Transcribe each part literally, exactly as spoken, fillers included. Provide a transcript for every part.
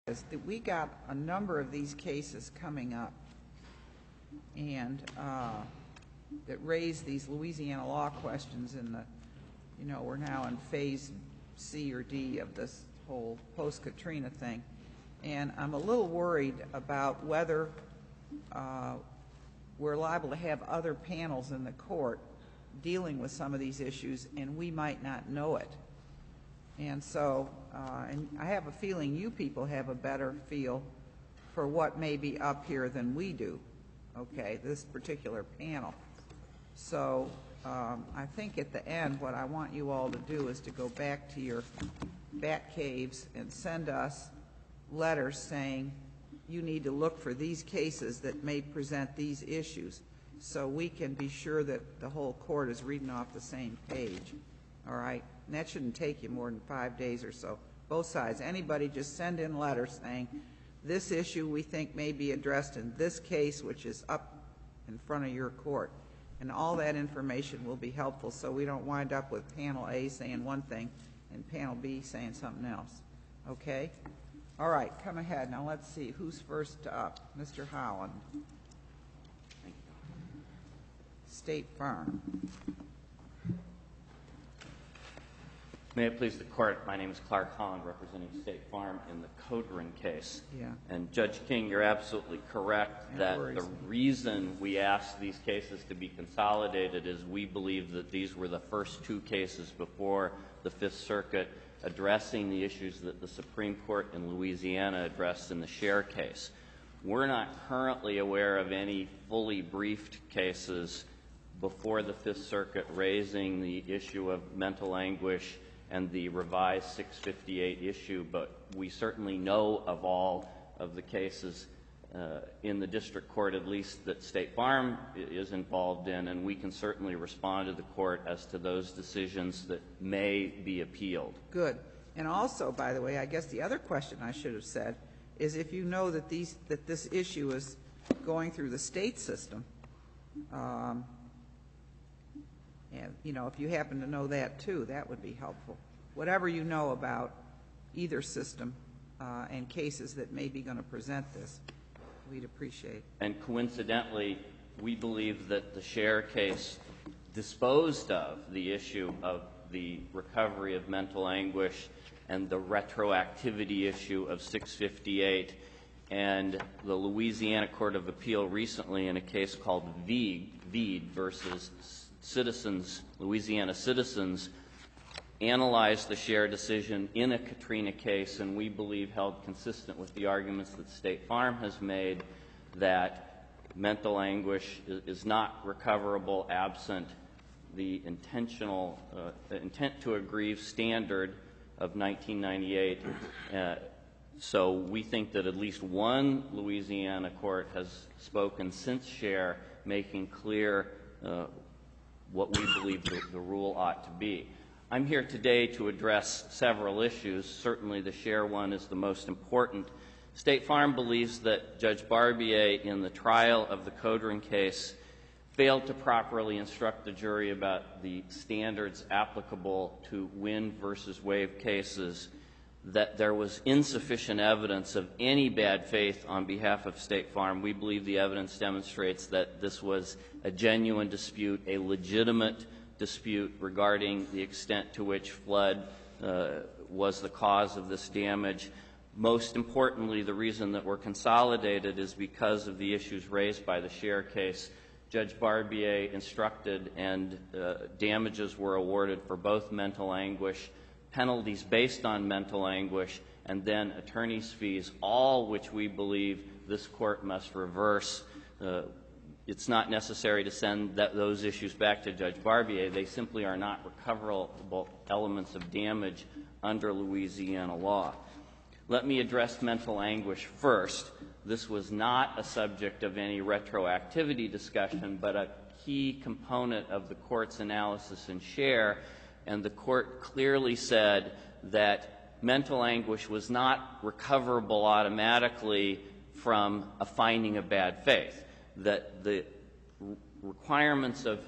is that we got a number of these cases coming up and uh, that raise these Louisiana law questions in the, you know, we're now in phase C or D of this whole post-Katrina thing. And I'm a little worried about whether uh, we're liable to have other panels in the court dealing with some of these issues, and we might not know it. And so, uh, and I have a feeling you people have a better feel for what may be up here than we do, okay, this particular panel. So um, I think at the end what I want you all to do is to go back to your bat caves and send us letters saying you need to look for these cases that may present these issues so we can be sure that the whole court is reading off the same page, all right? And that shouldn't take you more than five days or so. Both sides. Anybody just send in letters saying this issue we think may be addressed in this case, which is up in front of your court. And all that information will be helpful so we don't wind up with panel A saying one thing and panel B saying something else. Okay? All right, come ahead. Now let's see. Who's first up? Mister Holland. State Farm. May it please the Court, my name is Clark Holland, representing State Farm in the Codrin case. Yeah. And Judge King, you're absolutely correct that worries. the reason we asked these cases to be consolidated is we believe that these were the first two cases before the Fifth Circuit addressing the issues that the Supreme Court in Louisiana addressed in the Scher case. We're not currently aware of any fully briefed cases before the Fifth Circuit raising the issue of mental anguish and the revised six fifty-eight issue, but we certainly know of all of the cases uh, in the district court, at least that State Farm is involved in, and we can certainly respond to the court as to those decisions that may be appealed. Good. And also, by the way, I guess the other question I should have said is if you know that these that this issue is going through the state system, um, and, you know, if you happen to know that, too, that would be helpful. Whatever you know about either system uh, and cases that may be going to present this, we'd appreciate. And coincidentally, we believe that the Scher case disposed of the issue of the recovery of mental anguish and the retroactivity issue of six fifty-eight. And the Louisiana Court of Appeal recently, in a case called Veed, Veed versus Citizens, Louisiana Citizens, analyzed the Scher decision in a Katrina case, and we believe held consistent with the arguments that State Farm has made that mental anguish is, is not recoverable absent the intentional uh, intent to aggrieve standard of nineteen ninety-eight. Uh, so we think that at least one Louisiana court has spoken since Scher, making clear uh, what we believe the, the rule ought to be. I'm here today to address several issues. Certainly the Scher one is the most important. State Farm believes that Judge Barbier, in the trial of the Codrin case, failed to properly instruct the jury about the standards applicable to wind versus wave cases, that there was insufficient evidence of any bad faith on behalf of State Farm. We believe the evidence demonstrates that this was a genuine dispute, a legitimate dispute regarding the extent to which flood uh, was the cause of this damage. Most importantly, the reason that we're consolidated is because of the issues raised by the Scher case. Judge Barbier instructed and uh, damages were awarded for both mental anguish, penalties based on mental anguish, and then attorney's fees, all which we believe this court must reverse. Uh, it's not necessary to send that, those issues back to Judge Barbier. They simply are not recoverable elements of damage under Louisiana law. Let me address mental anguish first. This was not a subject of any retroactivity discussion, but a key component of the court's analysis in Scher, and the court clearly said that mental anguish was not recoverable automatically from a finding of bad faith, that the requirements of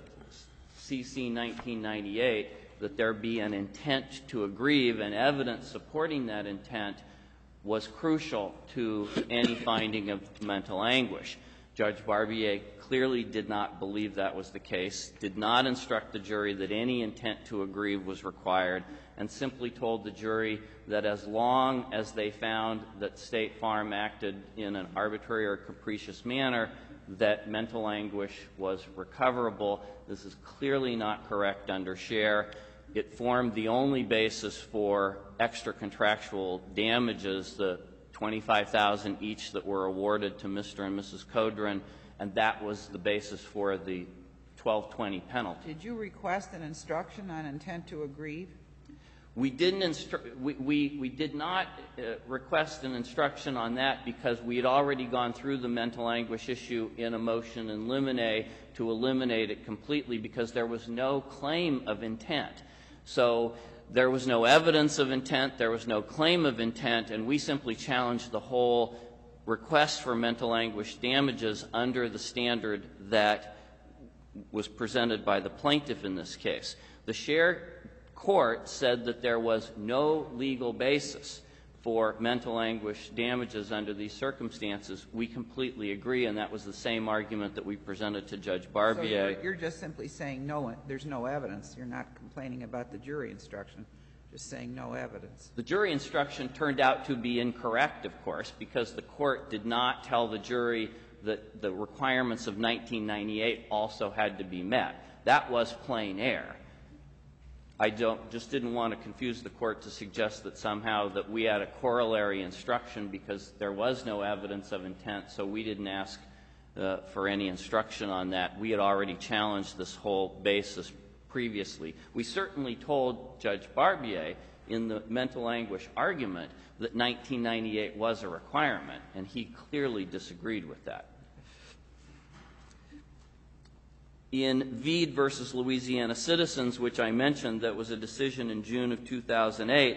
C C nineteen ninety-eight, that there be an intent to aggrieve and evidence supporting that intent, was crucial to any finding of mental anguish. Judge Barbier clearly did not believe that was the case, did not instruct the jury that any intent to aggrieve was required, and simply told the jury that as long as they found that State Farm acted in an arbitrary or capricious manner, that mental anguish was recoverable. This is clearly not correct under Scher. It formed the only basis for extra contractual damages, the twenty-five thousand dollars each that were awarded to Mister and Missus Kodron, and that was the basis for the twelve twenty penalty. Did you request an instruction on intent to aggrieve? We didn't instru- we, we, we did not uh, request an instruction on that because we had already gone through the mental anguish issue in a motion in limine to eliminate it completely because there was no claim of intent. So there was no evidence of intent, there was no claim of intent, and we simply challenged the whole request for mental anguish damages under the standard that was presented by the plaintiff in this case. The Scher court said that there was no legal basis for mental anguish damages under these circumstances. We completely agree, and that was the same argument that we presented to Judge Barbier. So you're, you're just simply saying no, there's no evidence. You're not complaining about the jury instruction, just saying no evidence. The jury instruction turned out to be incorrect, of course, because the court did not tell the jury that the requirements of nineteen ninety-eight also had to be met. That was plain error. I don't, just didn't want to confuse the court to suggest that somehow that we had a corollary instruction because there was no evidence of intent, so we didn't ask uh, for any instruction on that. We had already challenged this whole basis previously. We certainly told Judge Barbier in the mental anguish argument that nineteen ninety-eight was a requirement, and he clearly disagreed with that. In Veed versus Louisiana Citizens, which I mentioned, that was a decision in June of two thousand eight,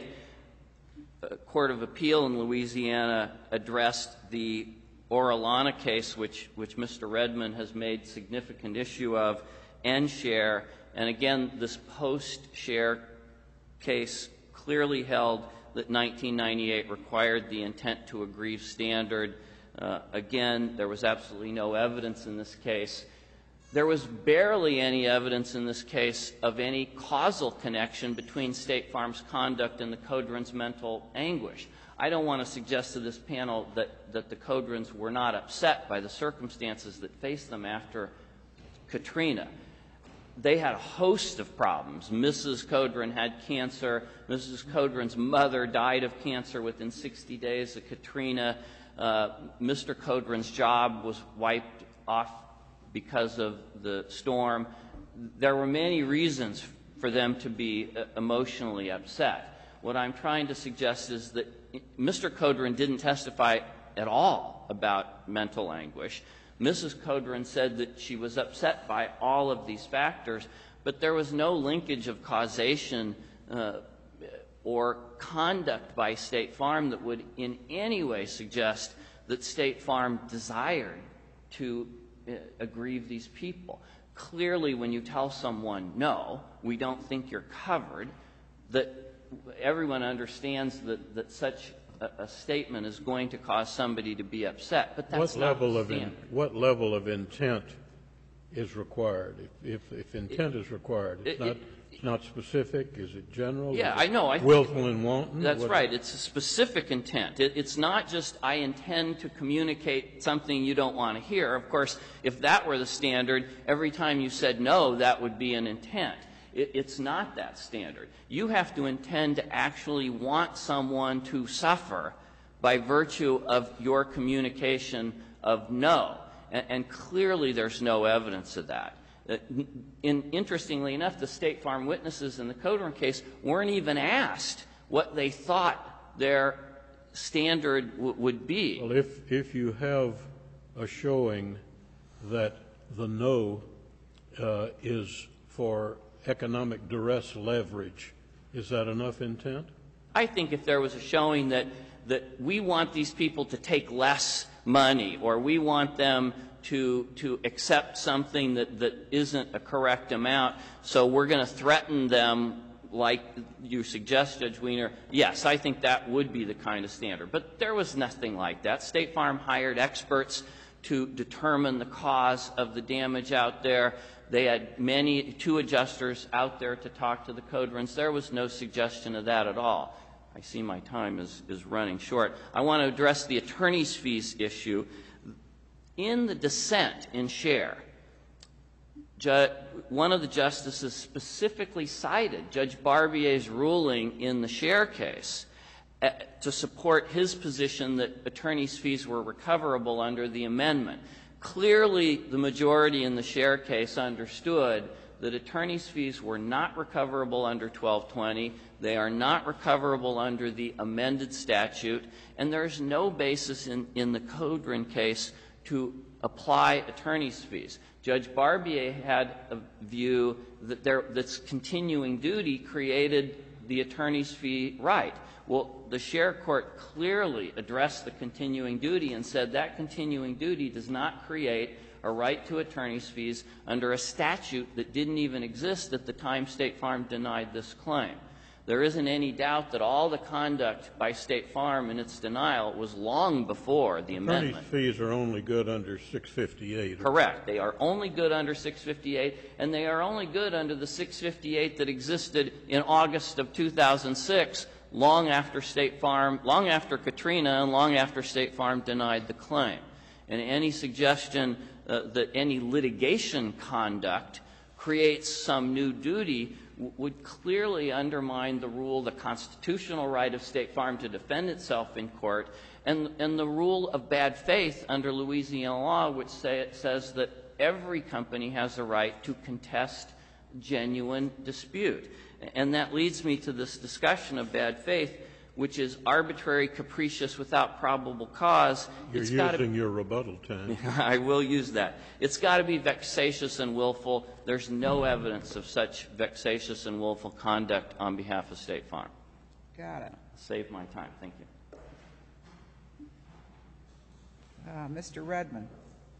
a court of appeal in Louisiana addressed the Orellana case, which, which Mister Redmond has made significant issue of, and Scher. And again, this post-Scher case clearly held that nineteen ninety-eight required the intent to aggrieve standard. Uh, again, there was absolutely no evidence in this case. There was barely any evidence in this case of any causal connection between State Farm's conduct and the Kodron's mental anguish. I don't want to suggest to this panel that, that the Kodrons were not upset by the circumstances that faced them after Katrina. They had a host of problems. Missus Kodron had cancer. Missus Kodron's mother died of cancer within sixty days of Katrina. Uh, Mister Kodron's job was wiped off because of the storm. There were many reasons for them to be uh, emotionally upset. What I'm trying to suggest is that Mister Kodron didn't testify at all about mental anguish. Missus Kodron said that she was upset by all of these factors, but there was no linkage of causation uh, or conduct by State Farm that would in any way suggest that State Farm desired to uh, aggrieve these people. Clearly, when you tell someone, no, we don't think you're covered, that everyone understands that, that such a, a statement is going to cause somebody to be upset, but that's what not level the of in, standard. What level of intent is required? If, if, if intent It- is required, it's it- not, it- it's not specific, is it general? Yeah, Is it I know. I think willful and wanton? That's What- right. It's a specific intent. It, it's not just I intend to communicate something you don't want to hear. Of course, if that were the standard, every time you said no, that would be an intent. It, it's not that standard. You have to intend to actually want someone to suffer by virtue of your communication of no. And, and clearly there's no evidence of that. Uh, in, interestingly enough, the State Farm witnesses in the Kodron case weren't even asked what they thought their standard w would be. Well, if, if you have a showing that the no uh, is for economic duress leverage, is that enough intent? I think if there was a showing that, that we want these people to take less money, or we want them to, to accept something that, that isn't a correct amount, so we're going to threaten them like you suggest, Judge Wiener, yes, I think that would be the kind of standard. But there was nothing like that. State Farm hired experts to determine the cause of the damage out there. They had many, two adjusters out there to talk to the Codrons. There was no suggestion of that at all. I see my time is, is running short. I want to address the attorney's fees issue. In the dissent in Scher, Ju- one of the justices specifically cited Judge Barbier's ruling in the Scher case uh, to support his position that attorney's fees were recoverable under the amendment. Clearly, the majority in the Scher case understood that attorney's fees were not recoverable under twelve twenty. They are not recoverable under the amended statute, and there is no basis in, in the Codron case to apply attorney's fees. Judge Barbier had a view that there, that's continuing duty created the attorney's fee right. Well, the Scher court clearly addressed the continuing duty and said that continuing duty does not create a right to attorney's fees under a statute that didn't even exist at the time State Farm denied this claim. There isn't any doubt that all the conduct by State Farm in its denial was long before the amendment. Attorney's fees are only good under six fifty-eight. Correct. They are only good under six fifty-eight, and they are only good under the six fifty-eight that existed in August of two thousand six, long after State Farm, long after Katrina, and long after State Farm denied the claim. And any suggestion uh, that any litigation conduct creates some new duty would clearly undermine the rule, the constitutional right of State Farm to defend itself in court, and, and the rule of bad faith under Louisiana law, which say, it says that every company has a right to contest genuine dispute. And that leads me to this discussion of bad faith, which is arbitrary, capricious, without probable cause. You're it's using gotta, your rebuttal time. I will use that. It's got to be vexatious and willful. There's no evidence of such vexatious and willful conduct on behalf of State Farm. Got it. Save my time. Thank you. Uh, Mister Redmond.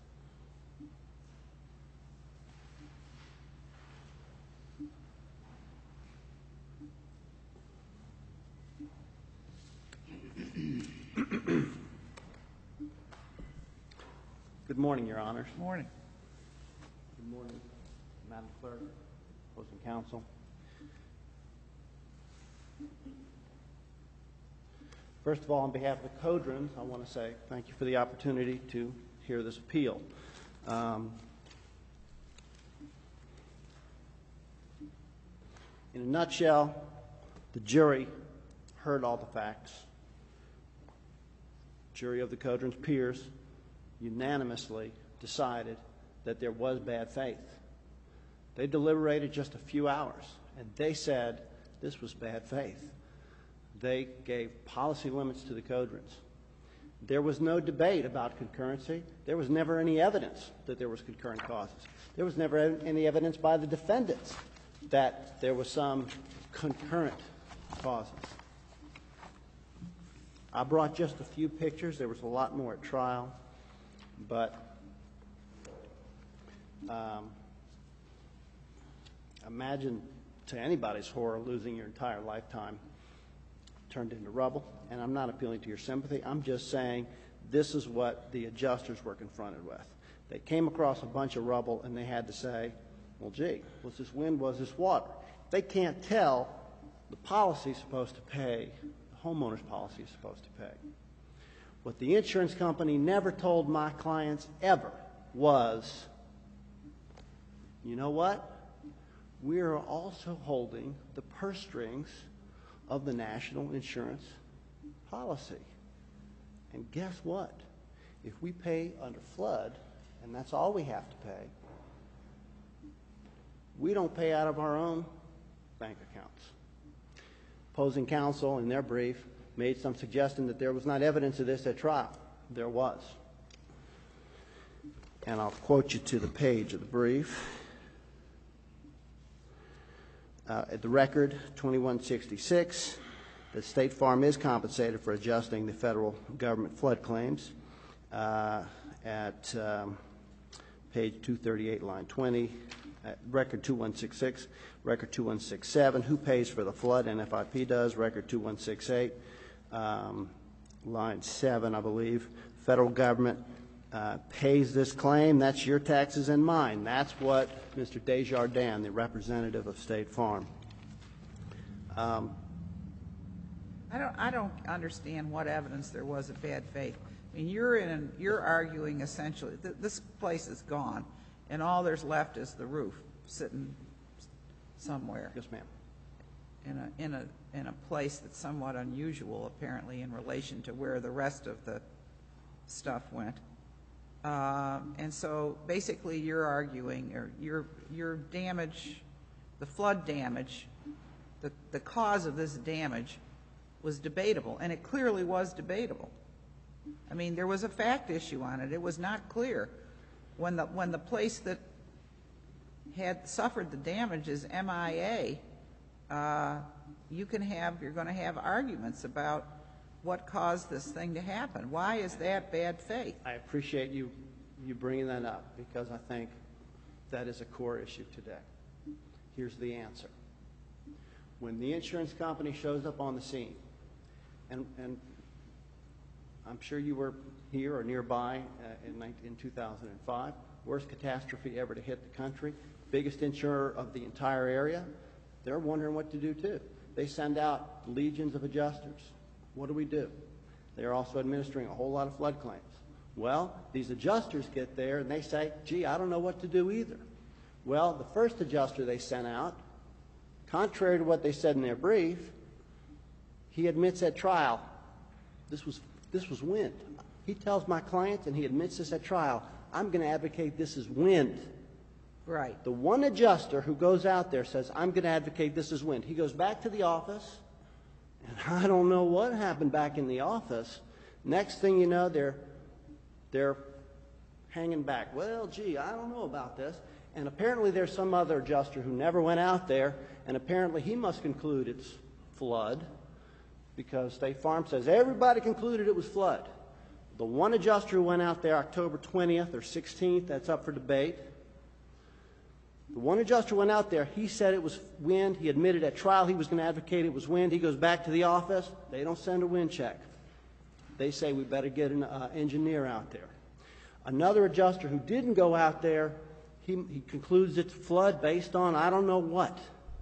Good morning, Your Honors. Morning. Good morning, Madam Clerk, opposing counsel. First of all, on behalf of the Codrons, I want to say thank you for the opportunity to hear this appeal. Um, in a nutshell, the jury heard all the facts. Jury of the Codrons' peers unanimously decided that there was bad faith. They deliberated just a few hours, and they said this was bad faith. They gave policy limits to the Codrons. There was no debate about concurrency. There was never any evidence that there was concurrent causes. There was never any evidence by the defendants that there was some concurrent causes. I brought just a few pictures. There was a lot more at trial. But um, imagine, to anybody's horror, losing your entire lifetime turned into rubble. And I'm not appealing to your sympathy. I'm just saying this is what the adjusters were confronted with. They came across a bunch of rubble, and they had to say, well, gee, was this wind, was this water? They can't tell. The policy is supposed to pay. The homeowner's policy is supposed to pay. What the insurance company never told my clients ever was, you know what? We are also holding the purse strings of the national insurance policy. And guess what? If we pay under flood, and that's all we have to pay, we don't pay out of our own bank accounts. Opposing counsel, in their brief, made some suggestion that there was not evidence of this at trial. There was. And I'll quote you to the page of the brief. Uh, at the record, twenty-one sixty-six, that State Farm is compensated for adjusting the federal government flood claims. Uh, at um, page two thirty-eight, line twenty, uh, record two one six six, record two one six seven, who pays for the flood? N F I P does, record two one six eight, um, line seven, I believe. Federal government uh, pays this claim. That's your taxes and mine. That's what Mister Desjardins, the representative of State Farm. Um, I don't, I don't understand what evidence there was of bad faith. I mean, you're in, an, you're arguing essentially that this place is gone, and all there's left is the roof sitting somewhere. Yes, ma'am. In a, in a, in a place that's somewhat unusual, apparently, in relation to where the rest of the stuff went. Um, and so basically you're arguing, or your, your damage, the flood damage, the, the cause of this damage was debatable, and it clearly was debatable. I mean, there was a fact issue on it. It was not clear. When the, when the place that had suffered the damage is M I A, uh, you can have, you're going to have arguments about what caused this thing to happen. Why is that bad faith? I appreciate you, you bringing that up, because I think that is a core issue today. Here's the answer. When the insurance company shows up on the scene, and, and I'm sure you were here or nearby uh, in, in two thousand five, worst catastrophe ever to hit the country, biggest insurer of the entire area, they're wondering what to do too. They send out legions of adjusters. What do we do? They're also administering a whole lot of flood claims. Well, these adjusters get there and they say, gee, I don't know what to do either. Well, the first adjuster they sent out, contrary to what they said in their brief, he admits at trial, this was, this was wind. He tells my clients, and he admits this at trial, I'm going to advocate this is wind. Right. The one adjuster who goes out there says, I'm going to advocate this is wind. He goes back to the office, and I don't know what happened back in the office. Next thing you know, they're, they're hanging back. Well, gee, I don't know about this. And apparently there's some other adjuster who never went out there, and apparently he must conclude it's flood, because State Farm says everybody concluded it was flood. The one adjuster who went out there October twentieth or sixteenth, that's up for debate. The one adjuster went out there, he said it was wind. He admitted at trial he was going to advocate it was wind. He goes back to the office. They don't send a wind check. They say we better get an uh, engineer out there. Another adjuster who didn't go out there, he, he concludes it's flood based on I don't know what.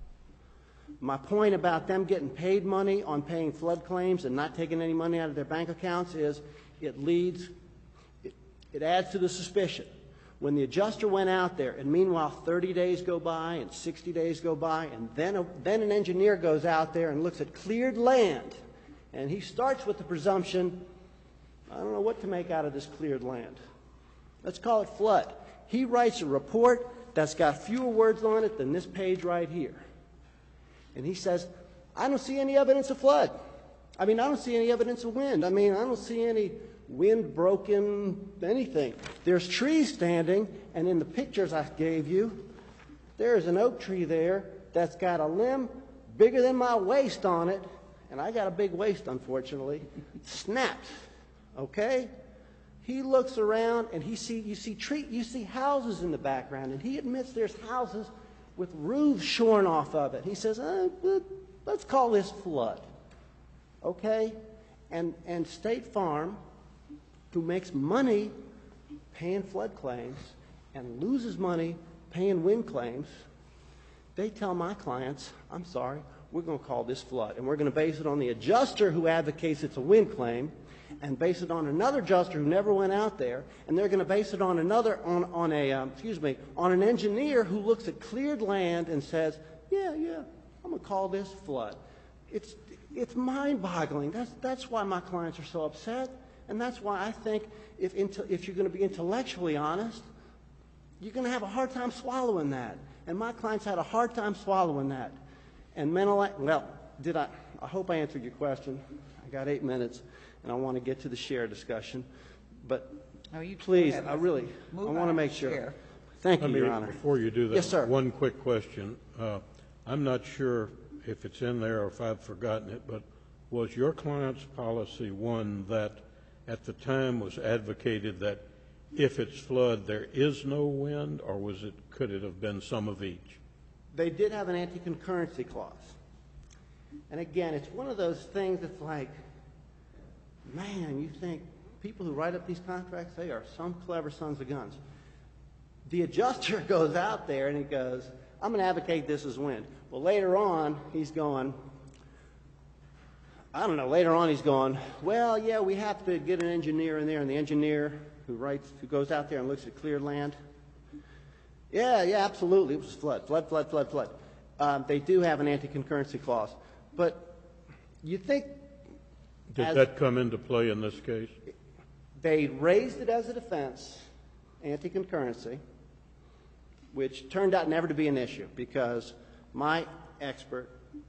My point about them getting paid money on paying flood claims and not taking any money out of their bank accounts is it leads, it, it adds to the suspicion. When the adjuster went out there, and meanwhile thirty days go by and sixty days go by, and then, a, then an engineer goes out there and looks at cleared land, and he starts with the presumption, I don't know what to make out of this cleared land. Let's call it flood. He writes a report that's got fewer words on it than this page right here. And he says, I don't see any evidence of flood. I mean, I don't see any evidence of wind. I mean, I don't see any wind broken anything. There's trees standing, and in the pictures I gave you, there's an oak tree there that's got a limb bigger than my waist on it, and I got a big waist, unfortunately, snapped, okay? He looks around, and he see, you, see tree, you see houses in the background, and he admits there's houses with roofs shorn off of it. He says, uh, let's call this flood, okay? And, and State Farm, who makes money paying flood claims and loses money paying wind claims, they tell my clients, I'm sorry, we're going to call this flood, and we're going to base it on the adjuster who advocates it's a wind claim, and base it on another adjuster who never went out there, and they're going to base it on another, on, on a, um, excuse me, on an engineer who looks at cleared land and says, yeah, yeah, I'm going to call this flood. It's, it's mind-boggling. That's, that's why my clients are so upset, and that's why I think if, if you're going to be intellectually honest, you're going to have a hard time swallowing that. And my clients had a hard time swallowing that. And mental, well, did I, I hope I answered your question. I got eight minutes. And I want to get to the share discussion, but oh, you please, I really, I want to make sure. Share. Thank you, Let me, Your Honor. Before you do that, yes, sir. One quick question. Uh, I'm not sure if it's in there or if I've forgotten it, but was your client's policy one that at the time was advocated that if it's flood, there is no wind, or was it, could it have been some of each? They did have an anti-concurrency clause. And again, it's one of those things that's like, man, you think people who write up these contracts, they are some clever sons of guns. The adjuster goes out there and he goes, I'm going to advocate this as wind. Well, later on, he's going, I don't know, later on he's going, well, yeah, we have to get an engineer in there, and the engineer who writes, who goes out there and looks at cleared land, yeah, yeah, absolutely, it was flood, flood, flood, flood, flood. Um, they do have an anti-concurrency clause. But you think... Did as that come into play in this case? They raised it as a defense, anti-concurrency, which turned out never to be an issue because my expert,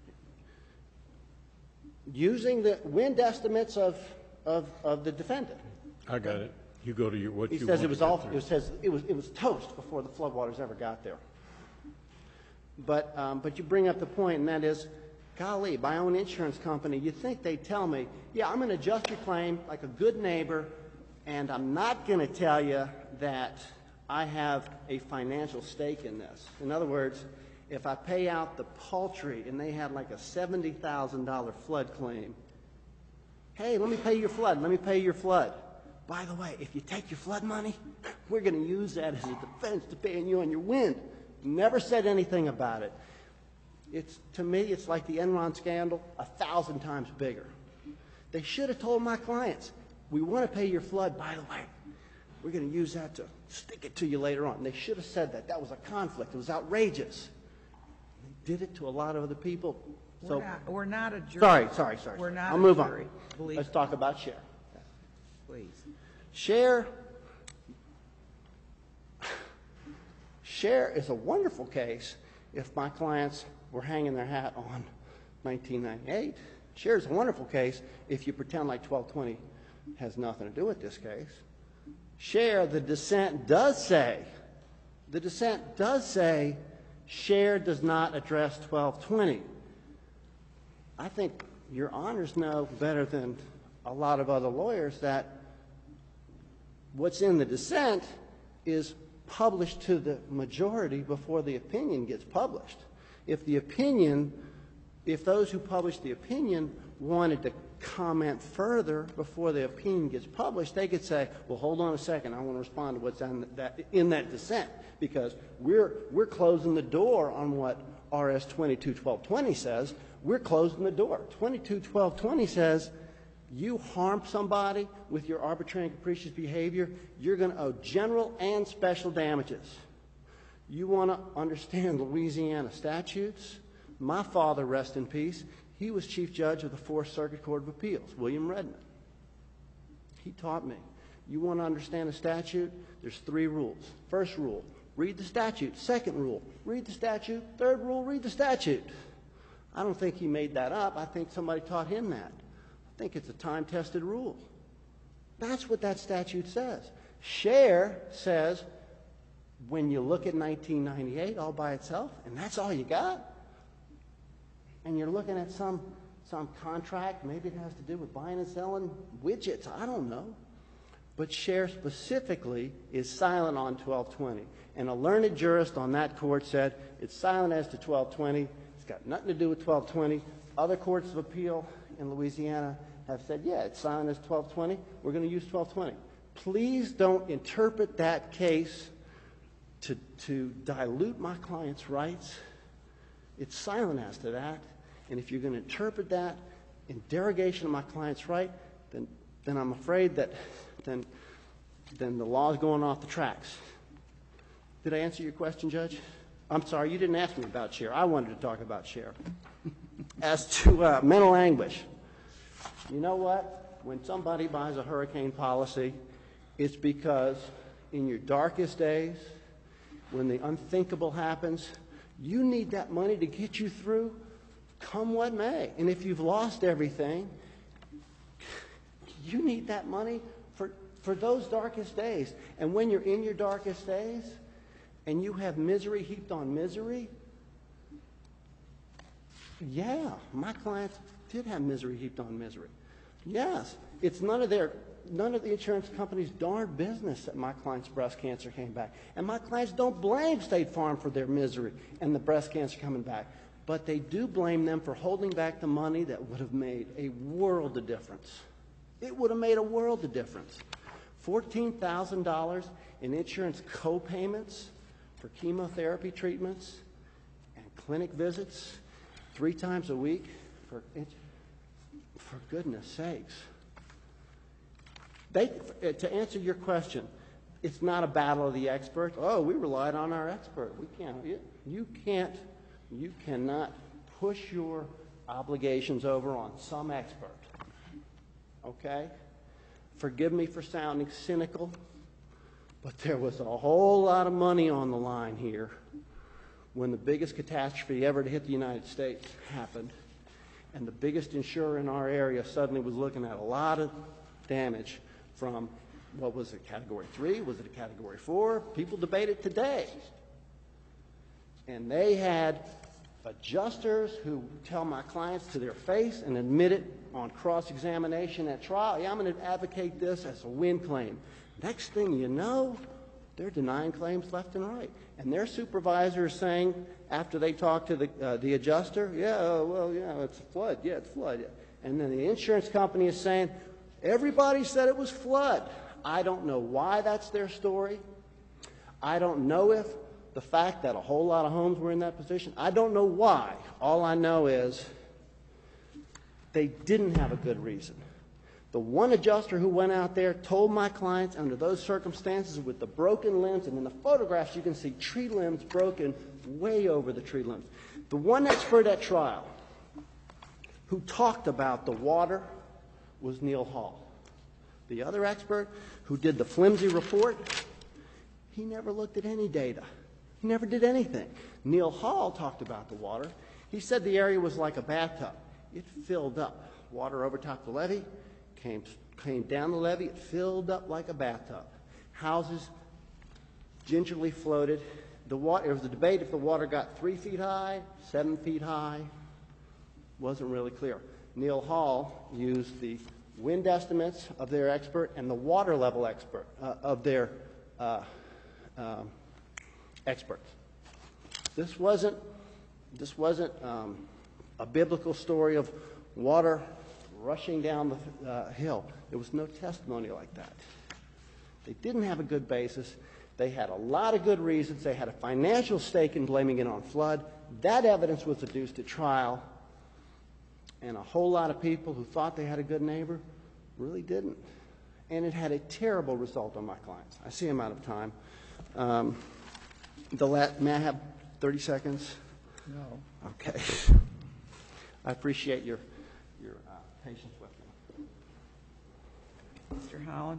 using the wind estimates of, of, of the defendant. I got it. You go to your, what He you says want it was to get all, through. it says it was, it was toast before the floodwaters ever got there. But, um, but you bring up the point, and that is, golly, my own insurance company, you think they'd tell me, yeah, I'm going to adjust your claim like a good neighbor, and I'm not going to tell you that I have a financial stake in this. In other words, if I pay out the paltry and they had like a seventy thousand dollar flood claim, hey, let me pay your flood, let me pay your flood. By the way, if you take your flood money, we're going to use that as a defense to paying you on your wind. Never said anything about it. It's, to me, it's like the Enron scandal a thousand times bigger. They should have told my clients, we want to pay your flood, by the way. We're going to use that to stick it to you later on. They should have said that. That was a conflict. It was outrageous. They did it to a lot of other people. So, We're not, we're not a jury. sorry, sorry, sorry. We're not I'll a move jury. on. Believe Let's me. talk about share. Please. Share, share is a wonderful case if my clients were hanging their hat on nineteen ninety-eight. Share is a wonderful case if you pretend like twelve twenty has nothing to do with this case. Share, the dissent does say, the dissent does say, share does not address twelve twenty. I think your honors know better than a lot of other lawyers that what's in the dissent is published to the majority before the opinion gets published. If the opinion, if those who published the opinion wanted to comment further before the opinion gets published, they could say, well, hold on a second, I want to respond to what's in that, in that dissent, because we're, we're closing the door on what R S twenty-two twelve twenty says. We're closing the door. twenty-two twelve twenty says, you harm somebody with your arbitrary and capricious behavior, you're going to owe general and special damages. You want to understand Louisiana statutes? My father, rest in peace, he was chief judge of the Fourth Circuit Court of Appeals, William Redmond. He taught me, you want to understand a statute? There's three rules. First rule, read the statute. Second rule, read the statute. Third rule, read the statute. I don't think he made that up. I think somebody taught him that. I think it's a time-tested rule. That's what that statute says. Share says, when you look at nineteen ninety-eight all by itself, and that's all you got, and you're looking at some, some contract, maybe it has to do with buying and selling widgets, I don't know. But share specifically is silent on twelve twenty. And a learned jurist on that court said, it's silent as to twelve twenty. It's got nothing to do with twelve twenty. Other courts of appeal in Louisiana have said, yeah, it's silent as twelve twenty. We're going to use twelve twenty. Please don't interpret that case to, to dilute my client's rights. It's silent as to that. And if you're going to interpret that in derogation of my client's right, then, then I'm afraid that then, then the law is going off the tracks. Did I answer your question, Judge? I'm sorry, you didn't ask me about share. I wanted to talk about share. As to uh, mental anguish, you know what? When somebody buys a hurricane policy, it's because in your darkest days, when the unthinkable happens, you need that money to get you through come what may. And if you've lost everything, you need that money for, for those darkest days. And when you're in your darkest days and you have misery heaped on misery, yeah, my clients did have misery heaped on misery. Yes, it's none of their none of the insurance company's darn business that my client's breast cancer came back. And my clients don't blame State Farm for their misery and the breast cancer coming back. But they do blame them for holding back the money that would have made a world of difference. It would have made a world of difference. fourteen thousand dollars in insurance co-payments for chemotherapy treatments and clinic visits three times a week. For, for goodness sakes. They, to answer your question, it's not a battle of the experts. Oh, we relied on our expert. We can't. You can't. You cannot push your obligations over on some expert. Okay? Forgive me for sounding cynical, but there was a whole lot of money on the line here when the biggest catastrophe ever to hit the United States happened, and the biggest insurer in our area suddenly was looking at a lot of damage from, what was it, Category three? Was it a Category four? People debate it today. And they had adjusters who tell my clients to their face and admit it on cross-examination at trial. Yeah, I'm going to advocate this as a win claim. Next thing you know, they're denying claims left and right. And their supervisor is saying, after they talk to the, uh, the adjuster, yeah, uh, well, yeah, it's a flood. Yeah, it's a flood. And then the insurance company is saying, everybody said it was flood. I don't know why that's their story. I don't know if the fact that a whole lot of homes were in that position. I don't know why. All I know is they didn't have a good reason. The one adjuster who went out there told my clients under those circumstances with the broken limbs, and in the photographs you can see tree limbs broken way over the tree limbs. The one expert at trial who talked about the water was Neil Hall. The other expert who did the flimsy report, he never looked at any data. He never did anything. Neil Hall talked about the water. He said the area was like a bathtub. It filled up. Water overtopped the levee, came, came down the levee, it filled up like a bathtub. Houses gingerly floated. The water, there was a debate if the water got three feet high, seven feet high. Wasn't really clear. Neil Hall used the wind estimates of their expert and the water level expert uh, of their uh, um, experts. This wasn't, this wasn't um, a biblical story of water rushing down the uh, hill. There was no testimony like that. They didn't have a good basis. They had a lot of good reasons. They had a financial stake in blaming it on flood. That evidence was adduced at trial, and a whole lot of people who thought they had a good neighbor really didn't. And it had a terrible result on my clients. I see I'm out of time. Um, the la- may I have thirty seconds? No. Okay. I appreciate your, your uh, patience with me. Mister Holland?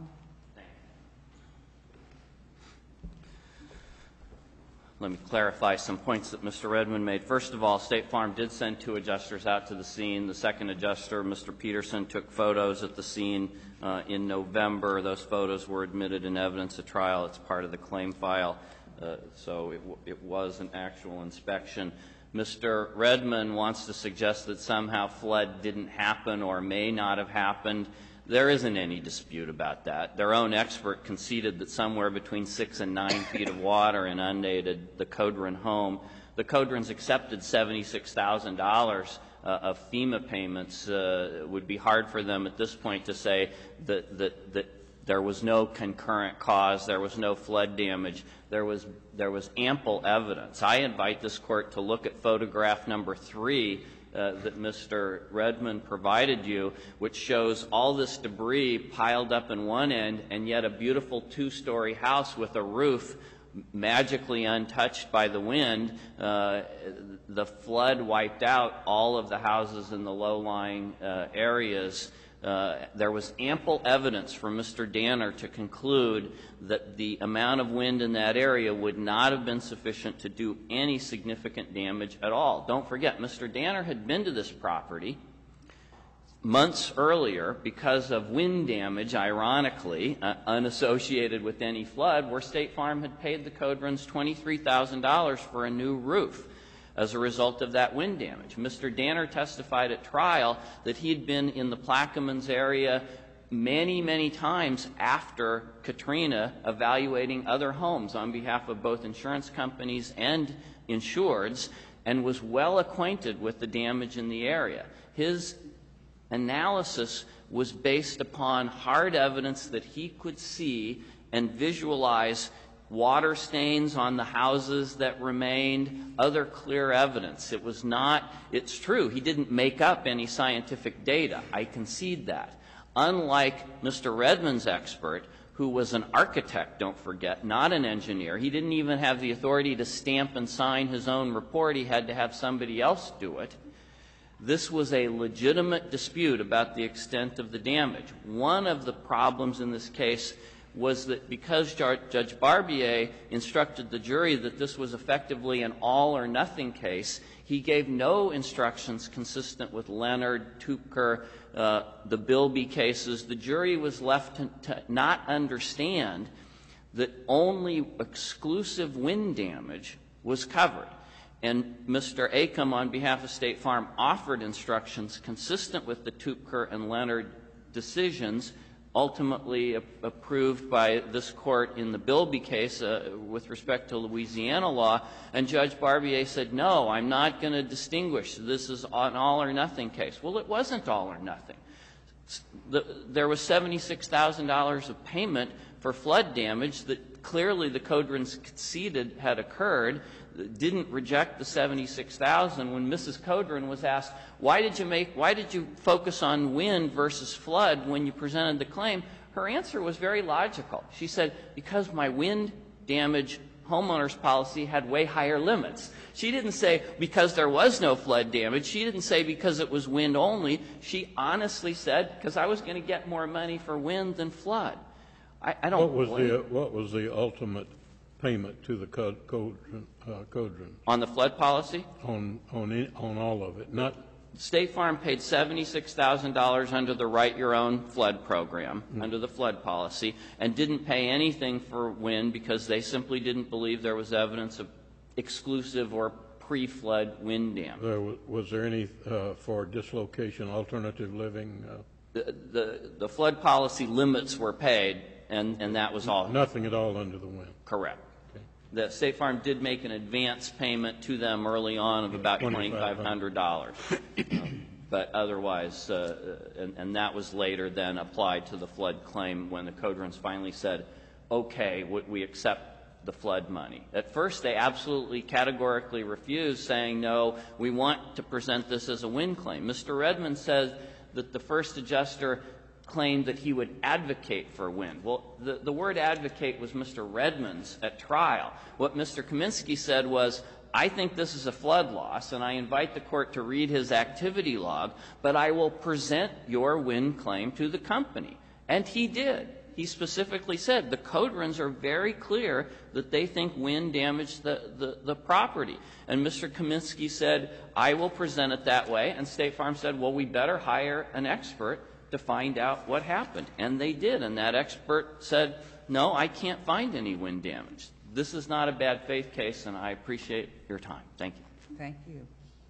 Let me clarify some points that Mister Redmond made. First of all, State Farm did send two adjusters out to the scene. The second adjuster, Mister Peterson, took photos at the scene uh, in November. Those photos were admitted in evidence at trial. It's part of the claim file, uh, so it, w it was an actual inspection. Mister Redmond wants to suggest that somehow flood didn't happen or may not have happened. There isn't any dispute about that. Their own expert conceded that somewhere between six and nine feet of water inundated the Codron home. The Codrons accepted seventy-six thousand dollars uh, of FEMA payments. Uh, it would be hard for them at this point to say that, that, that there was no concurrent cause, there was no flood damage. There was, there was ample evidence. I invite this court to look at photograph number three Uh, that Mister Redmond provided you, which shows all this debris piled up in one end and yet a beautiful two-story house with a roof magically untouched by the wind. Uh, the flood wiped out all of the houses in the low-lying uh, areas. Uh, there was ample evidence for Mister Danner to conclude that the amount of wind in that area would not have been sufficient to do any significant damage at all. Don't forget, Mister Danner had been to this property months earlier because of wind damage, ironically, uh, unassociated with any flood, where State Farm had paid the Codrons twenty-three thousand dollars for a new roof as a result of that wind damage. Mister Danner testified at trial that he had been in the Plaquemines area many, many times after Katrina, evaluating other homes on behalf of both insurance companies and insureds, and was well acquainted with the damage in the area. His analysis was based upon hard evidence that he could see and visualize water stains on the houses that remained, other clear evidence. It was not, it's true, he didn't make up any scientific data. I concede that. Unlike Mister Redmond's expert, who was an architect, don't forget, not an engineer. He didn't even have the authority to stamp and sign his own report. He had to have somebody else do it. This was a legitimate dispute about the extent of the damage. One of the problems in this case was that because Judge Barbier instructed the jury that this was effectively an all-or-nothing case, he gave no instructions consistent with Leonard, Tupker, uh, the Bilby cases. The jury was left to, to not understand that only exclusive wind damage was covered. And Mister Acom, on behalf of State Farm, offered instructions consistent with the Tupker and Leonard decisions, ultimately a- approved by this court in the Bilby case uh, with respect to Louisiana law. And Judge Barbier said, no, I'm not going to distinguish. This is an all-or-nothing case. Well, it wasn't all-or-nothing. The, there was seventy-six thousand dollars of payment for flood damage that clearly the Codrons conceded had occurred, didn't reject the seventy-six thousand dollars. When Missus Codron was asked, why did you make, why did you focus on wind versus flood when you presented the claim, her answer was very logical. She said, because my wind damage homeowner's policy had way higher limits. She didn't say because there was no flood damage. She didn't say because it was wind only. She honestly said, because I was going to get more money for wind than flood. I, I don't What was blame the, what was the ultimate payment to the Cod- Codron, uh, Codron on the flood policy? on, on, i- on all of it? Not, State Farm paid seventy-six thousand dollars under the Write Your Own flood program, mm. under the flood policy, and didn't pay anything for wind because they simply didn't believe there was evidence of exclusive or pre-flood wind damage. there was, was there any uh, for dislocation, alternative living? Uh, The, the, the flood policy limits were paid, and, and that was all. Nothing at all under the wind. Correct. Okay. The State Farm did make an advance payment to them early on of about twenty-five hundred dollars. um, but otherwise, uh, and, and that was later then applied to the flood claim when the Codrons finally said, okay, we, we accept the flood money. At first, they absolutely categorically refused, saying, no, we want to present this as a wind claim. Mister Redmond says that the first adjuster claimed that he would advocate for wind. Well, the, the word advocate was Mister Redmond's at trial. What Mister Kaminsky said was, I think this is a flood loss, and I invite the court to read his activity log, but I will present your wind claim to the company. And he did. He specifically said the Codrons are very clear that they think wind damaged the, the, the property. And Mister Kaminsky said, I will present it that way. And State Farm said, well, we better hire an expert to find out what happened. And they did. And that expert said, no, I can't find any wind damage. This is not a bad faith case, and I appreciate your time. Thank you. Thank you.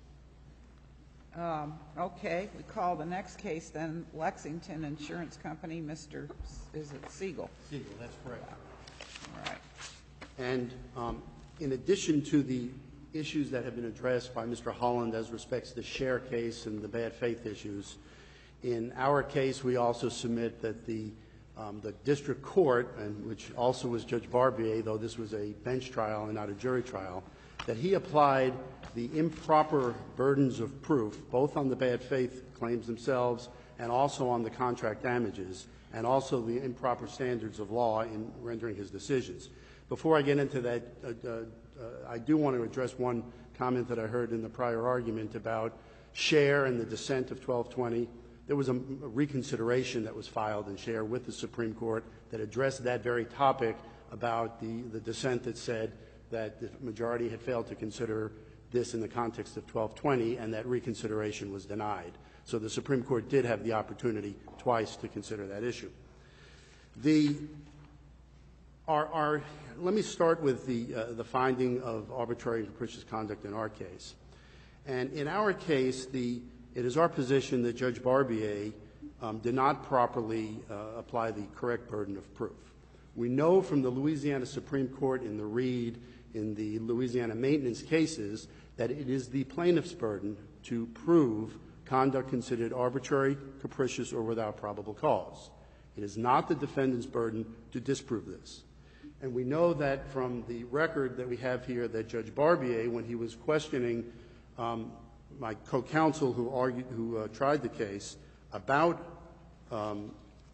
Um, okay, we call the next case then Lexington Insurance Company, Mister S- is it Siegel? Siegel, that's correct. All right. And um, in addition to the issues that have been addressed by Mister Holland as respects the share case and the bad faith issues, in our case we also submit that the um, the district court, and which also was Judge Barbier, though this was a bench trial and not a jury trial, that he applied the improper burdens of proof, both on the bad faith claims themselves and also on the contract damages, and also the improper standards of law in rendering his decisions. Before I get into that, uh, uh, uh, I do want to address one comment that I heard in the prior argument about share and the dissent of twelve twenty. There was a, a reconsideration that was filed in share with the Supreme Court that addressed that very topic about the, the dissent that said that the majority had failed to consider this in the context of twelve twenty, and that reconsideration was denied. So the Supreme Court did have the opportunity twice to consider that issue. The, our, our, let me start with the, uh, the finding of arbitrary and capricious conduct in our case. And in our case, the, it is our position that Judge Barbier um, did not properly uh, apply the correct burden of proof. We know from the Louisiana Supreme Court in the Reed, in the Louisiana maintenance cases, that it is the plaintiff's burden to prove conduct considered arbitrary, capricious, or without probable cause. It is not the defendant's burden to disprove this. And we know that from the record that we have here that Judge Barbier, when he was questioning um, my co-counsel who argued, who uh, tried the case about um,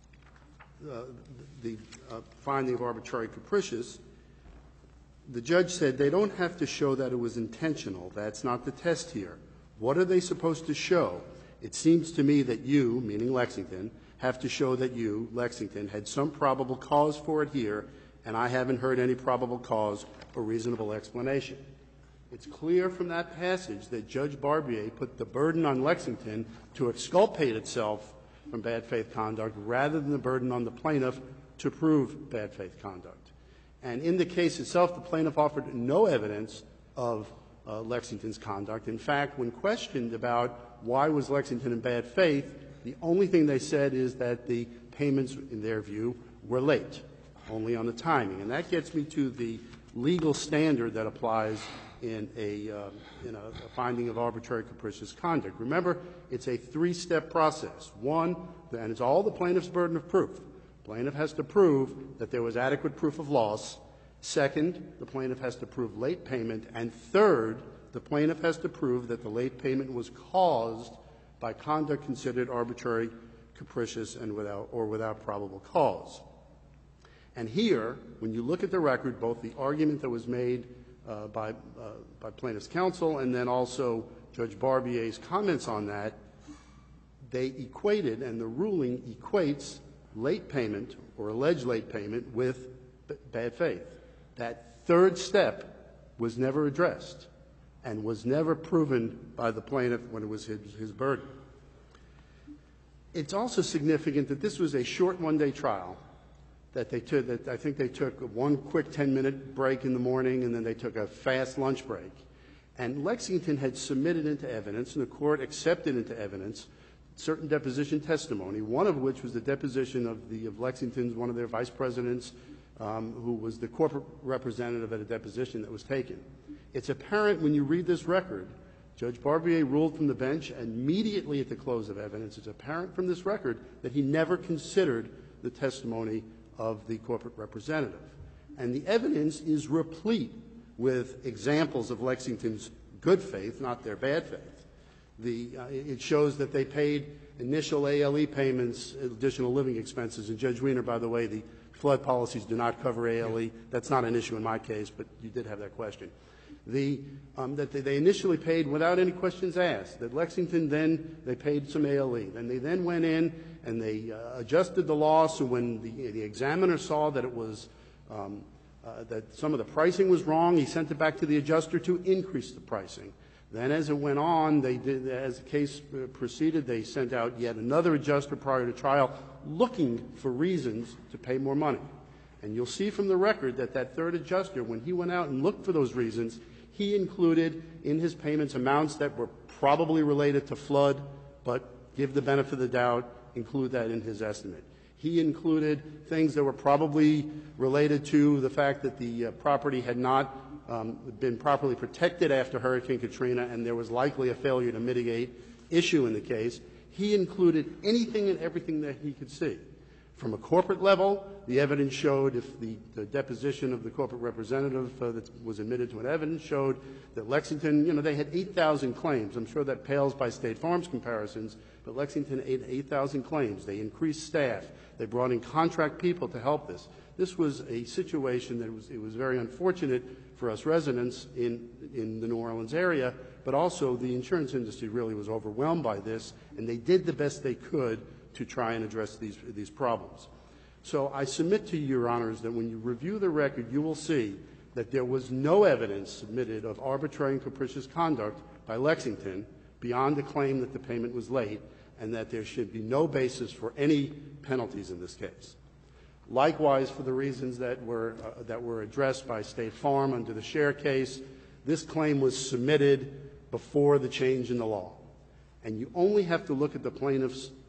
uh, the uh, finding of arbitrary capricious, the judge said they don't have to show that it was intentional. That's not the test here. What are they supposed to show? It seems to me that you, meaning Lexington, have to show that you, Lexington, had some probable cause for it here, and I haven't heard any probable cause or reasonable explanation. It's clear from that passage that Judge Barbier put the burden on Lexington to exculpate itself from bad faith conduct rather than the burden on the plaintiff to prove bad faith conduct. And in the case itself, the plaintiff offered no evidence of uh, Lexington's conduct. In fact, when questioned about why was Lexington in bad faith, the only thing they said is that the payments, in their view, were late, only on the timing. And that gets me to the legal standard that applies in a, uh, in a, a finding of arbitrary capricious conduct. Remember, it's a three-step process. One, and it's all the plaintiff's burden of proof. Plaintiff has to prove that there was adequate proof of loss. Second, the plaintiff has to prove late payment. And third, the plaintiff has to prove that the late payment was caused by conduct considered arbitrary, capricious, and without, or without probable cause. And here, when you look at the record, both the argument that was made uh, by, uh, by plaintiff's counsel and then also Judge Barbier's comments on that, they equated, and the ruling equates late payment or alleged late payment with b- bad faith. That third step was never addressed and was never proven by the plaintiff when it was his, his burden. It's also significant that this was a short one-day trial, that they took, that I think they took one quick ten-minute break in the morning and then they took a fast lunch break. And Lexington had submitted into evidence, and the court accepted into evidence, certain deposition testimony, one of which was the deposition of the of Lexington's, one of their vice presidents, um, who was the corporate representative at a deposition that was taken. It's apparent when you read this record, Judge Barbier ruled from the bench, and immediately at the close of evidence, it's apparent from this record that he never considered the testimony of the corporate representative. And the evidence is replete with examples of Lexington's good faith, not their bad faith. The, uh, it shows that they paid initial A L E payments, additional living expenses. And Judge Wiener, by the way, the flood policies do not cover A L E. That's not an issue in my case, but you did have that question. The, um, that they, they initially paid without any questions asked. That Lexington then, they paid some A L E. Then they then went in and they uh, adjusted the loss. And when the, the examiner saw that it was, um, uh, that some of the pricing was wrong, he sent it back to the adjuster to increase the pricing. Then as it went on, they did, as the case proceeded, they sent out yet another adjuster prior to trial looking for reasons to pay more money. And you'll see from the record that that third adjuster, when he went out and looked for those reasons, he included in his payments amounts that were probably related to flood, but give the benefit of the doubt, include that in his estimate. He included things that were probably related to the fact that the uh, property had not um, been properly protected after Hurricane Katrina and there was likely a failure to mitigate issue in the case. He included anything and everything that he could see. From a corporate level, the evidence showed, if the, the deposition of the corporate representative uh, that was admitted to an evidence showed that Lexington, you know, they had eight thousand claims. I'm sure that pales by State Farm's comparisons, but Lexington had eight thousand claims. They increased staff. They brought in contract people to help this. This was a situation that was, it was very unfortunate for us residents in, in the New Orleans area, but also the insurance industry really was overwhelmed by this, and they did the best they could to try and address these, these problems. So I submit to you, Your Honors, that when you review the record, you will see that there was no evidence submitted of arbitrary and capricious conduct by Lexington beyond the claim that the payment was late, and that there should be no basis for any penalties in this case. Likewise, for the reasons that were, uh, that were addressed by State Farm under the Share case, this claim was submitted before the change in the law. And you only have to look at the plaintiff's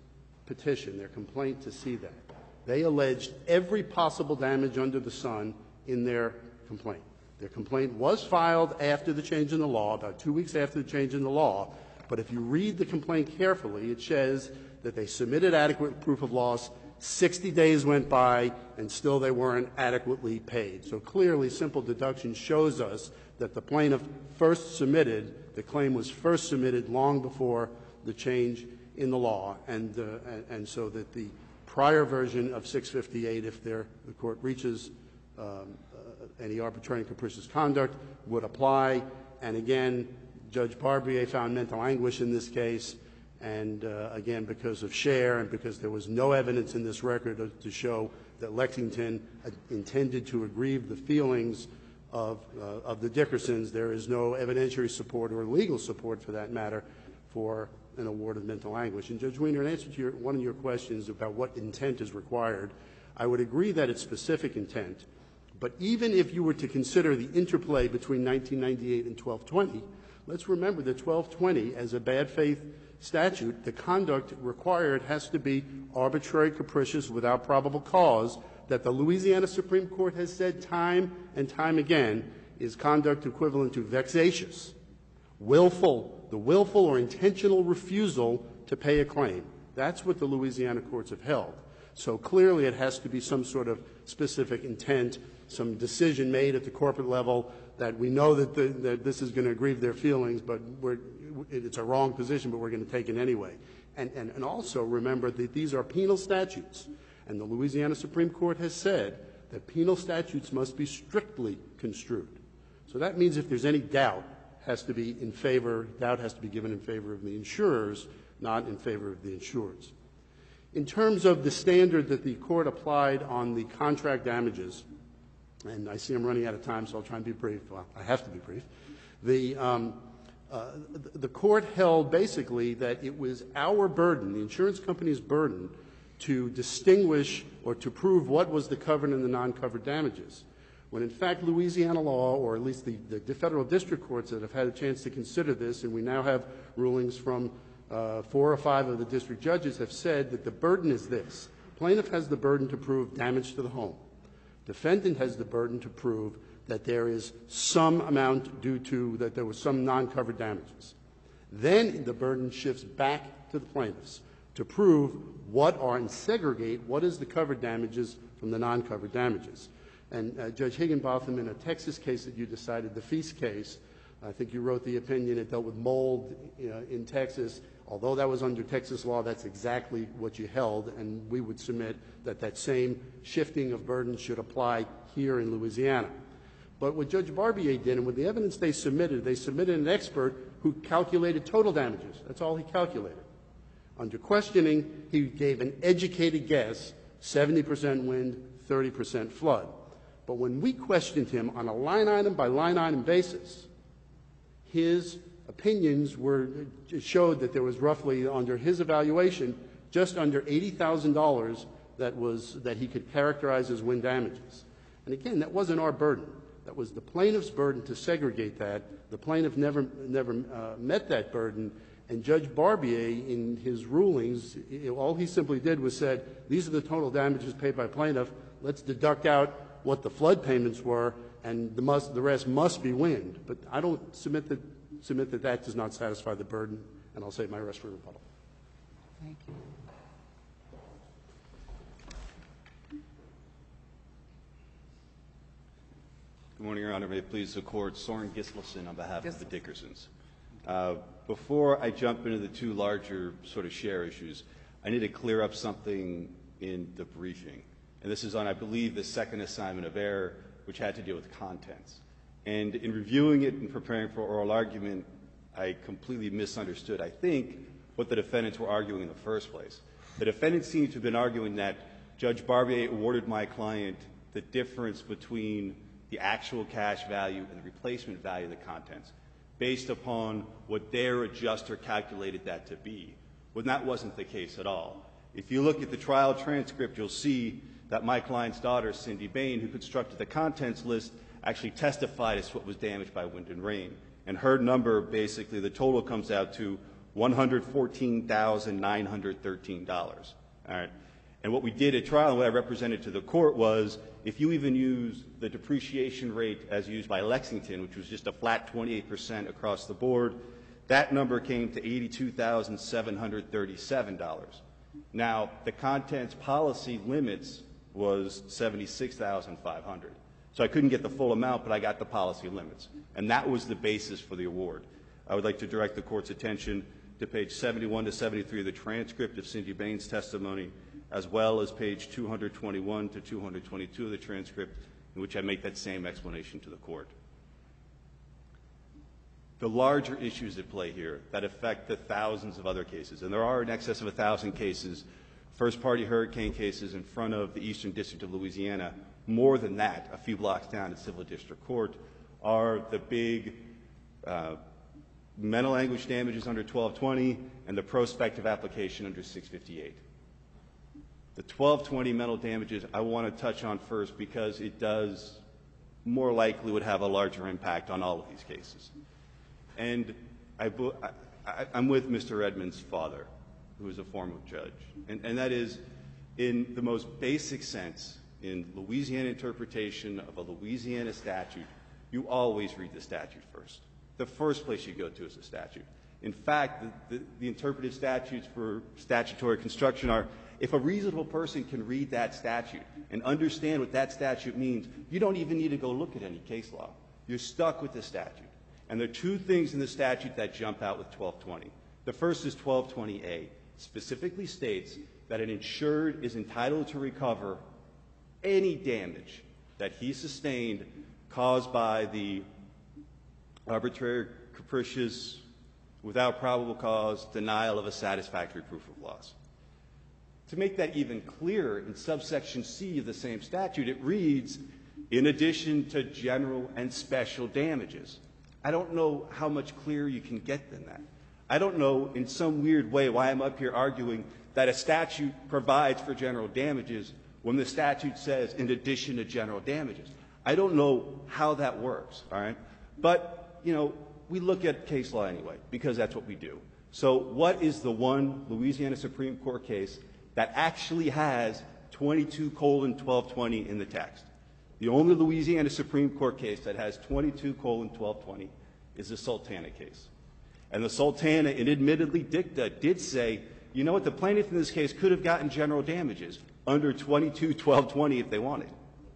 petition, their complaint, to see that. They alleged every possible damage under the sun in their complaint. Their complaint was filed after the change in the law, about two weeks after the change in the law, but if you read the complaint carefully, it says that they submitted adequate proof of loss, sixty days went by, and still they weren't adequately paid. So clearly, simple deduction shows us that the plaintiff first submitted, the claim was first submitted long before the change in the law, and, uh, and, and so that the prior version of six fifty-eight, if there, the court reaches um, uh, any arbitrary and capricious conduct, would apply. And again, Judge Barbier found mental anguish in this case, and uh, again, because of Scher and because there was no evidence in this record to, to show that Lexington uh, intended to aggrieve the feelings of, uh, of the Dickersons, there is no evidentiary support or legal support, for that matter, for an award of mental anguish. And Judge Wiener, in answer to your, one of your questions about what intent is required, I would agree that it's specific intent. But even if you were to consider the interplay between nineteen ninety-eight and twelve twenty, let's remember that twelve twenty, as a bad faith statute, the conduct required has to be arbitrary, capricious, without probable cause, that the Louisiana Supreme Court has said time and time again is conduct equivalent to vexatious, willful, the willful or intentional refusal to pay a claim. That's what the Louisiana courts have held. So clearly it has to be some sort of specific intent, some decision made at the corporate level that we know that, the, that this is going to aggrieve their feelings, but we're, it's a wrong position, but we're going to take it anyway. And, and, and also remember that these are penal statutes, and the Louisiana Supreme Court has said that penal statutes must be strictly construed. So that means if there's any doubt, has to be in favor, doubt has to be given in favor of the insurers, not in favor of the insureds. In terms of the standard that the court applied on the contract damages, and I see I'm running out of time, so I'll try and be brief. Well, I have to be brief. The, um, uh, the court held basically that it was our burden, the insurance company's burden, to distinguish or to prove what was the covered and the non-covered damages, when in fact Louisiana law, or at least the, the federal district courts that have had a chance to consider this, and we now have rulings from uh, four or five of the district judges, have said that the burden is this. Plaintiff has the burden to prove damage to the home. Defendant has the burden to prove that there is some amount due to, that there was some non-covered damages. Then the burden shifts back to the plaintiffs to prove what are, and segregate what is the covered damages from the non-covered damages. And uh, Judge Higginbotham, in a Texas case that you decided, the Feast case, I think you wrote the opinion, it dealt with mold uh, in Texas. Although that was under Texas law, that's exactly what you held, and we would submit that that same shifting of burdens should apply here in Louisiana. But what Judge Barbier did, and with the evidence they submitted, they submitted an expert who calculated total damages. That's all he calculated. Under questioning, he gave an educated guess, seventy percent wind, thirty percent flood. But when we questioned him on a line item by line item basis, his opinions were, showed that there was roughly, under his evaluation, just under eighty thousand dollars that was, that he could characterize as wind damages. And again, that wasn't our burden. That was the plaintiff's burden to segregate that. The plaintiff never, never uh, met that burden. And Judge Barbier, in his rulings, all he simply did was said, these are the total damages paid by plaintiff. Let's deduct out what the flood payments were, and the, must, the rest must be wind. But I don't submit that, submit that that does not satisfy the burden, and I'll save my rest for rebuttal. Thank you. Good morning, Your Honor. May it please the Court. Soren Gislason on behalf of the Dickersons. Uh, before I jump into the two larger sort of share issues, I need to clear up something in the briefing. And this is on, I believe, the second assignment of error, which had to deal with contents. And in reviewing it and preparing for oral argument, I completely misunderstood, I think, what the defendants were arguing in the first place. The defendants seem to have been arguing that Judge Barbier awarded my client the difference between the actual cash value and the replacement value of the contents based upon what their adjuster calculated that to be, when that wasn't the case at all. If you look at the trial transcript, you'll see that my client's daughter, Cindy Bain, who constructed the contents list, actually testified as to what was damaged by wind and rain. And her number, basically, the total comes out to one hundred fourteen thousand nine hundred thirteen dollars. All right. And what we did at trial and what I represented to the court was if you even use the depreciation rate as used by Lexington, which was just a flat twenty-eight percent across the board, that number came to eighty-two thousand seven hundred thirty-seven dollars. Now, the contents policy limits was seventy-six thousand five hundred dollars. So I couldn't get the full amount, but I got the policy limits. And that was the basis for the award. I would like to direct the court's attention to page seventy-one to seventy-three of the transcript of Cindy Bain's testimony, as well as page two hundred twenty-one to two hundred twenty-two of the transcript, in which I make that same explanation to the court. The larger issues at play here that affect the thousands of other cases, and there are in excess of a thousand cases, first-party hurricane cases in front of the Eastern District of Louisiana, more than that, a few blocks down at Civil District Court, are the big uh, mental anguish damages under twelve twenty and the prospective application under six fifty-eight. The twelve twenty mental damages I want to touch on first because it does more likely would have a larger impact on all of these cases. And I, I, I'm with Mister Edmonds' father, who is a former judge, and, and that is, in the most basic sense, in Louisiana interpretation of a Louisiana statute, you always read the statute first. The first place you go to is the statute. In fact, the, the, the interpretive statutes for statutory construction are, if a reasonable person can read that statute and understand what that statute means, you don't even need to go look at any case law. You're stuck with the statute. And there are two things in the statute that jump out with twelve twenty. The first is twelve twenty A. Specifically states that an insured is entitled to recover any damage that he sustained caused by the arbitrary, capricious, without probable cause, denial of a satisfactory proof of loss. To make that even clearer, in subsection C of the same statute, it reads, in addition to general and special damages. I don't know how much clearer you can get than that. I don't know in some weird way why I'm up here arguing that a statute provides for general damages when the statute says in addition to general damages. I don't know how that works, all right? But, you know, we look at case law anyway, because that's what we do. So what is the one Louisiana Supreme Court case that actually has twenty-two colon twelve twenty in the text? The only Louisiana Supreme Court case that has twenty-two colon twelve twenty is the Sultana case. And the Sultana, in admittedly dicta, did say, you know what, the plaintiff in this case could have gotten general damages under twenty-two twelve twenty if they wanted.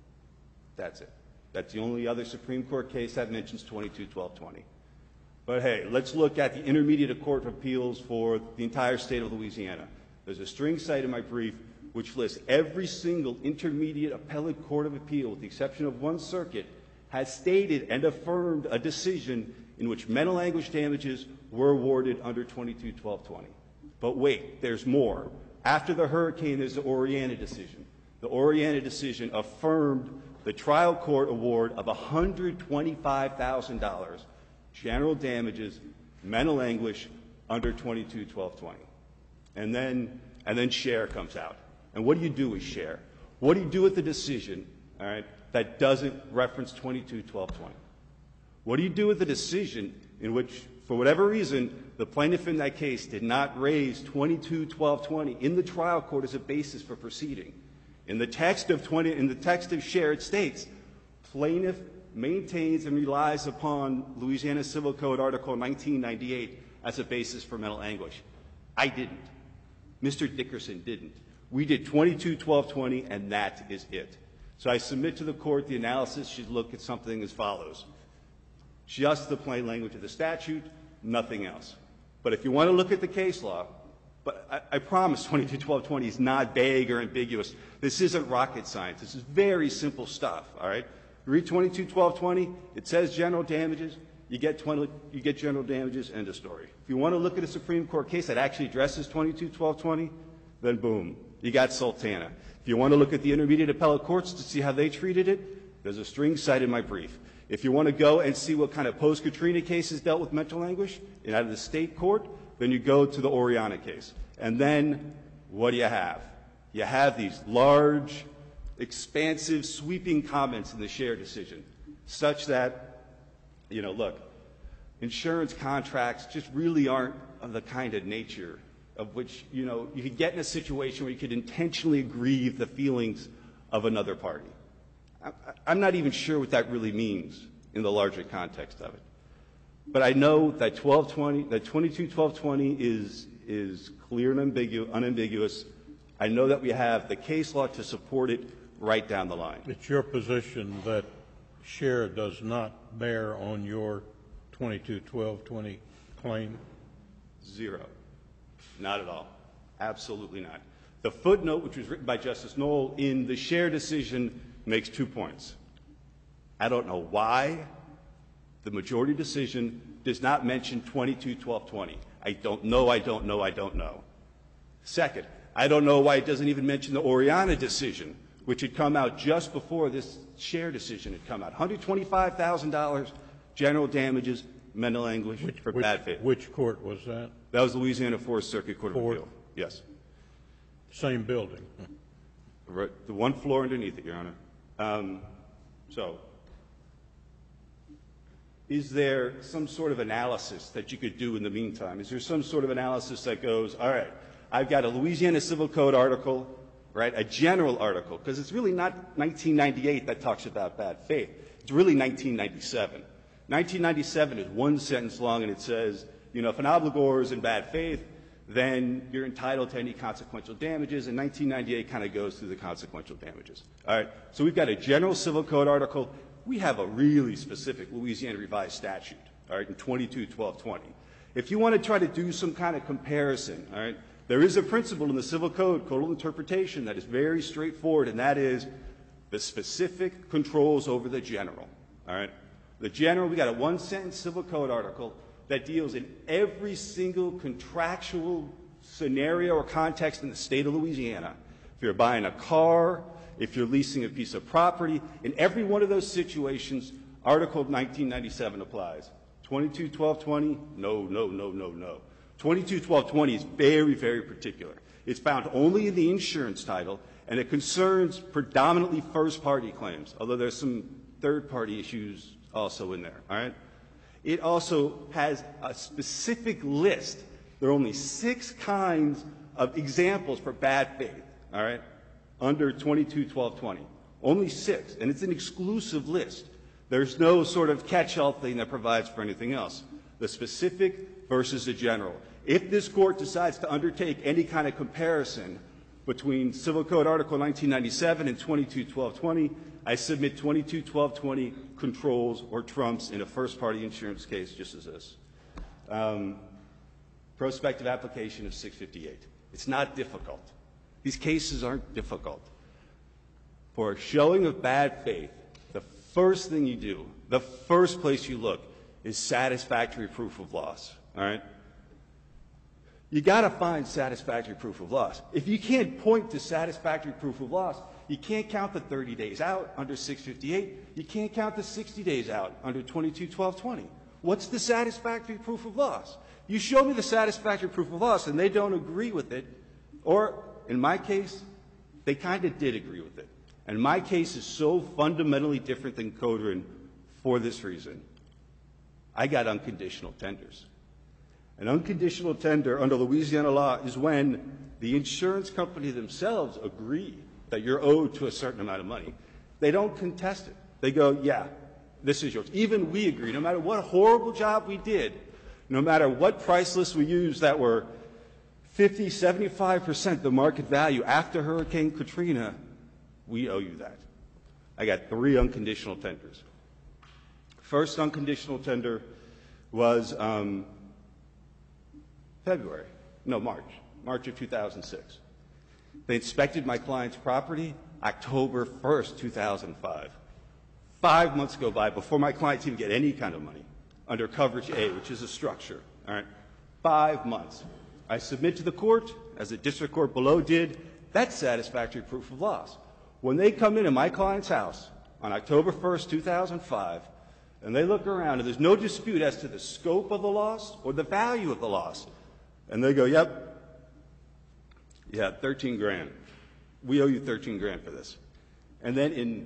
That's it. That's the only other Supreme Court case that mentions twenty-two twelve twenty. But hey, let's look at the Intermediate Court of Appeals for the entire state of Louisiana. There's a string cite in my brief which lists every single intermediate appellate court of appeal, with the exception of one circuit, has stated and affirmed a decision in which mental anguish damages were awarded under twenty-two twelve twenty. But wait, there's more. After the hurricane, there's the Oriana decision. The Oriana decision affirmed the trial court award of one hundred twenty-five thousand dollars general damages, mental anguish under twenty-two twelve twenty. And then, and then Scher comes out. And what do you do with Scher? What do you do with the decision, all right, that doesn't reference twenty-two twelve twenty? What do you do with the decision in which, for whatever reason, the plaintiff in that case did not raise twenty-two twelve twenty in the trial court as a basis for proceeding? In the text of twenty, in the text of Scher, it states, plaintiff maintains and relies upon Louisiana Civil Code Article nineteen ninety-eight as a basis for mental anguish. I didn't. Mister Dickerson didn't. We did twenty-two twelve twenty, and that is it. So I submit to the court the analysis should look at something as follows. Just the plain language of the statute, nothing else. But if you want to look at the case law, but I, I promise twenty-two twelve twenty is not vague or ambiguous. This isn't rocket science. This is very simple stuff, all right? You read twenty-two twelve twenty, it says general damages, you get, twenty, you get general damages, end of story. If you want to look at a Supreme Court case that actually addresses twenty-two twelve twenty, then boom, you got Sultana. If you want to look at the intermediate appellate courts to see how they treated it, there's a string cite in my brief. If you want to go and see what kind of post-Katrina cases dealt with mental anguish and out of the state court, then you go to the Oriana case. And then what do you have? You have these large, expansive, sweeping comments in the Scher decision, such that, you know, look, insurance contracts just really aren't of the kind of nature of which, you know, you could get in a situation where you could intentionally grieve the feelings of another party. I, I'm not even sure what that really means in the larger context of it. But I know that twelve twenty, that twenty-two twelve twenty is, is clear and ambigu- unambiguous. I know that we have the case law to support it right down the line. It's your position that share does not bear on your twenty-two twelve twenty claim? Zero. Not at all. Absolutely not. The footnote, which was written by Justice Knoll in the share decision, makes two points. I don't know why the majority decision does not mention twenty-two twelve twenty. I don't know, I don't know, I don't know. Second, I don't know why it doesn't even mention the Oriana decision, which had come out just before this share decision had come out. one hundred twenty-five thousand dollars general damages, mental anguish Which, for which, bad faith. which court was that? That was Louisiana Fourth Circuit Court of Fourth. Appeal. Yes. Same building. Right, the one floor underneath it, Your Honor. Um, so, is there some sort of analysis that you could do in the meantime? Is there some sort of analysis that goes, all right, I've got a Louisiana Civil Code article, right, a general article, because it's really not nineteen ninety-eight that talks about bad faith. It's really nineteen ninety-seven. nineteen ninety-seven is one sentence long, and it says, you know, if an obligor is in bad faith, then you're entitled to any consequential damages, and nineteen ninety-eight kind of goes through the consequential damages. All right, so we've got a general civil code article. We have a really specific Louisiana revised statute, all right, in twenty-two twelve twenty. If you want to try to do some kind of comparison, all right, there is a principle in the civil code, codal interpretation, that is very straightforward, and that is the specific controls over the general, all right? The general, we got a one-sentence civil code article that deals in every single contractual scenario or context in the state of Louisiana. If you're buying a car, if you're leasing a piece of property, in every one of those situations, Article nineteen ninety-seven applies. twenty-two twelve twenty, no, no, no, no, no. twenty-two twelve twenty is very, very particular. It's found only in the insurance title, and it concerns predominantly first-party claims, although there's some third-party issues also in there, all right? It also has a specific list. There are only six kinds of examples for bad faith, all right, under twenty-two twelve twenty. Only six, and it's an exclusive list. There's no sort of catch-all thing that provides for anything else. The specific versus the general. If this Court decides to undertake any kind of comparison between Civil Code Article nineteen ninety-seven and twenty-two twelve twenty, I submit twenty-two twelve twenty controls or trumps in a first-party insurance case just as this. Um, prospective application of six fifty-eight. It's not difficult. These cases aren't difficult. For a showing of bad faith, the first thing you do, the first place you look, is satisfactory proof of loss, all right? You got to find satisfactory proof of loss. If you can't point to satisfactory proof of loss, you can't count the thirty days out under six fifty-eight. You can't count the sixty days out under twenty-two twelve twenty. What's the satisfactory proof of loss? You show me the satisfactory proof of loss and they don't agree with it, or in my case, they kind of did agree with it. And my case is so fundamentally different than Codron for this reason. I got unconditional tenders. An unconditional tender under Louisiana law is when the insurance company themselves agree that you're owed to a certain amount of money. They don't contest it. They go, yeah, this is yours. Even we agree, no matter what horrible job we did, no matter what price lists we used that were fifty, seventy-five percent the market value after Hurricane Katrina, we owe you that. I got three unconditional tenders. First unconditional tender was um, February, no, March, March of two thousand six. They inspected my client's property October first, two thousand five. Five months go by before my clients even get any kind of money under Coverage A, which is a structure, all right? Five months. I submit to the court, as the district court below did, that's satisfactory proof of loss. When they come into my client's house on October first, two thousand five, and they look around, and there's no dispute as to the scope of the loss or the value of the loss, and they go, yep, yeah, thirteen grand. We owe you thirteen grand for this. And then in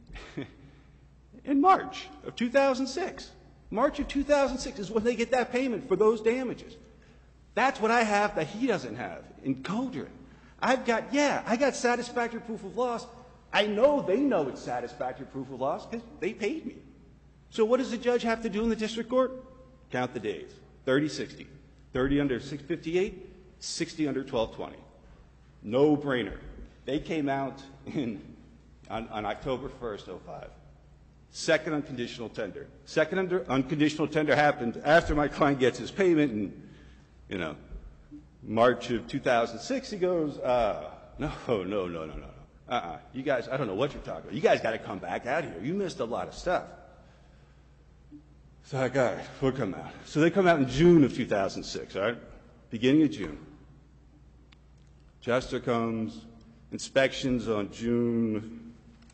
in March of two thousand six, March of two thousand six is when they get that payment for those damages. That's what I have that he doesn't have in Coldren. I've got, yeah, I got satisfactory proof of loss. I know they know it's satisfactory proof of loss because they paid me. So what does the judge have to do in the district court? Count the days. thirty, sixty. thirty under six fifty-eight, sixty under twelve twenty. No brainer. They came out in, on, on October first, oh five. Second unconditional tender. Second under, unconditional tender happened after my client gets his payment in, you know, March of two thousand six. He goes, uh, no, no, no, no, no, no. Uh-uh. You guys, I don't know what you're talking about. You guys got to come back out here. You missed a lot of stuff. So I got it. We'll come out. So they come out in June of two thousand six, all right? Beginning of June. Adjuster comes, inspections on June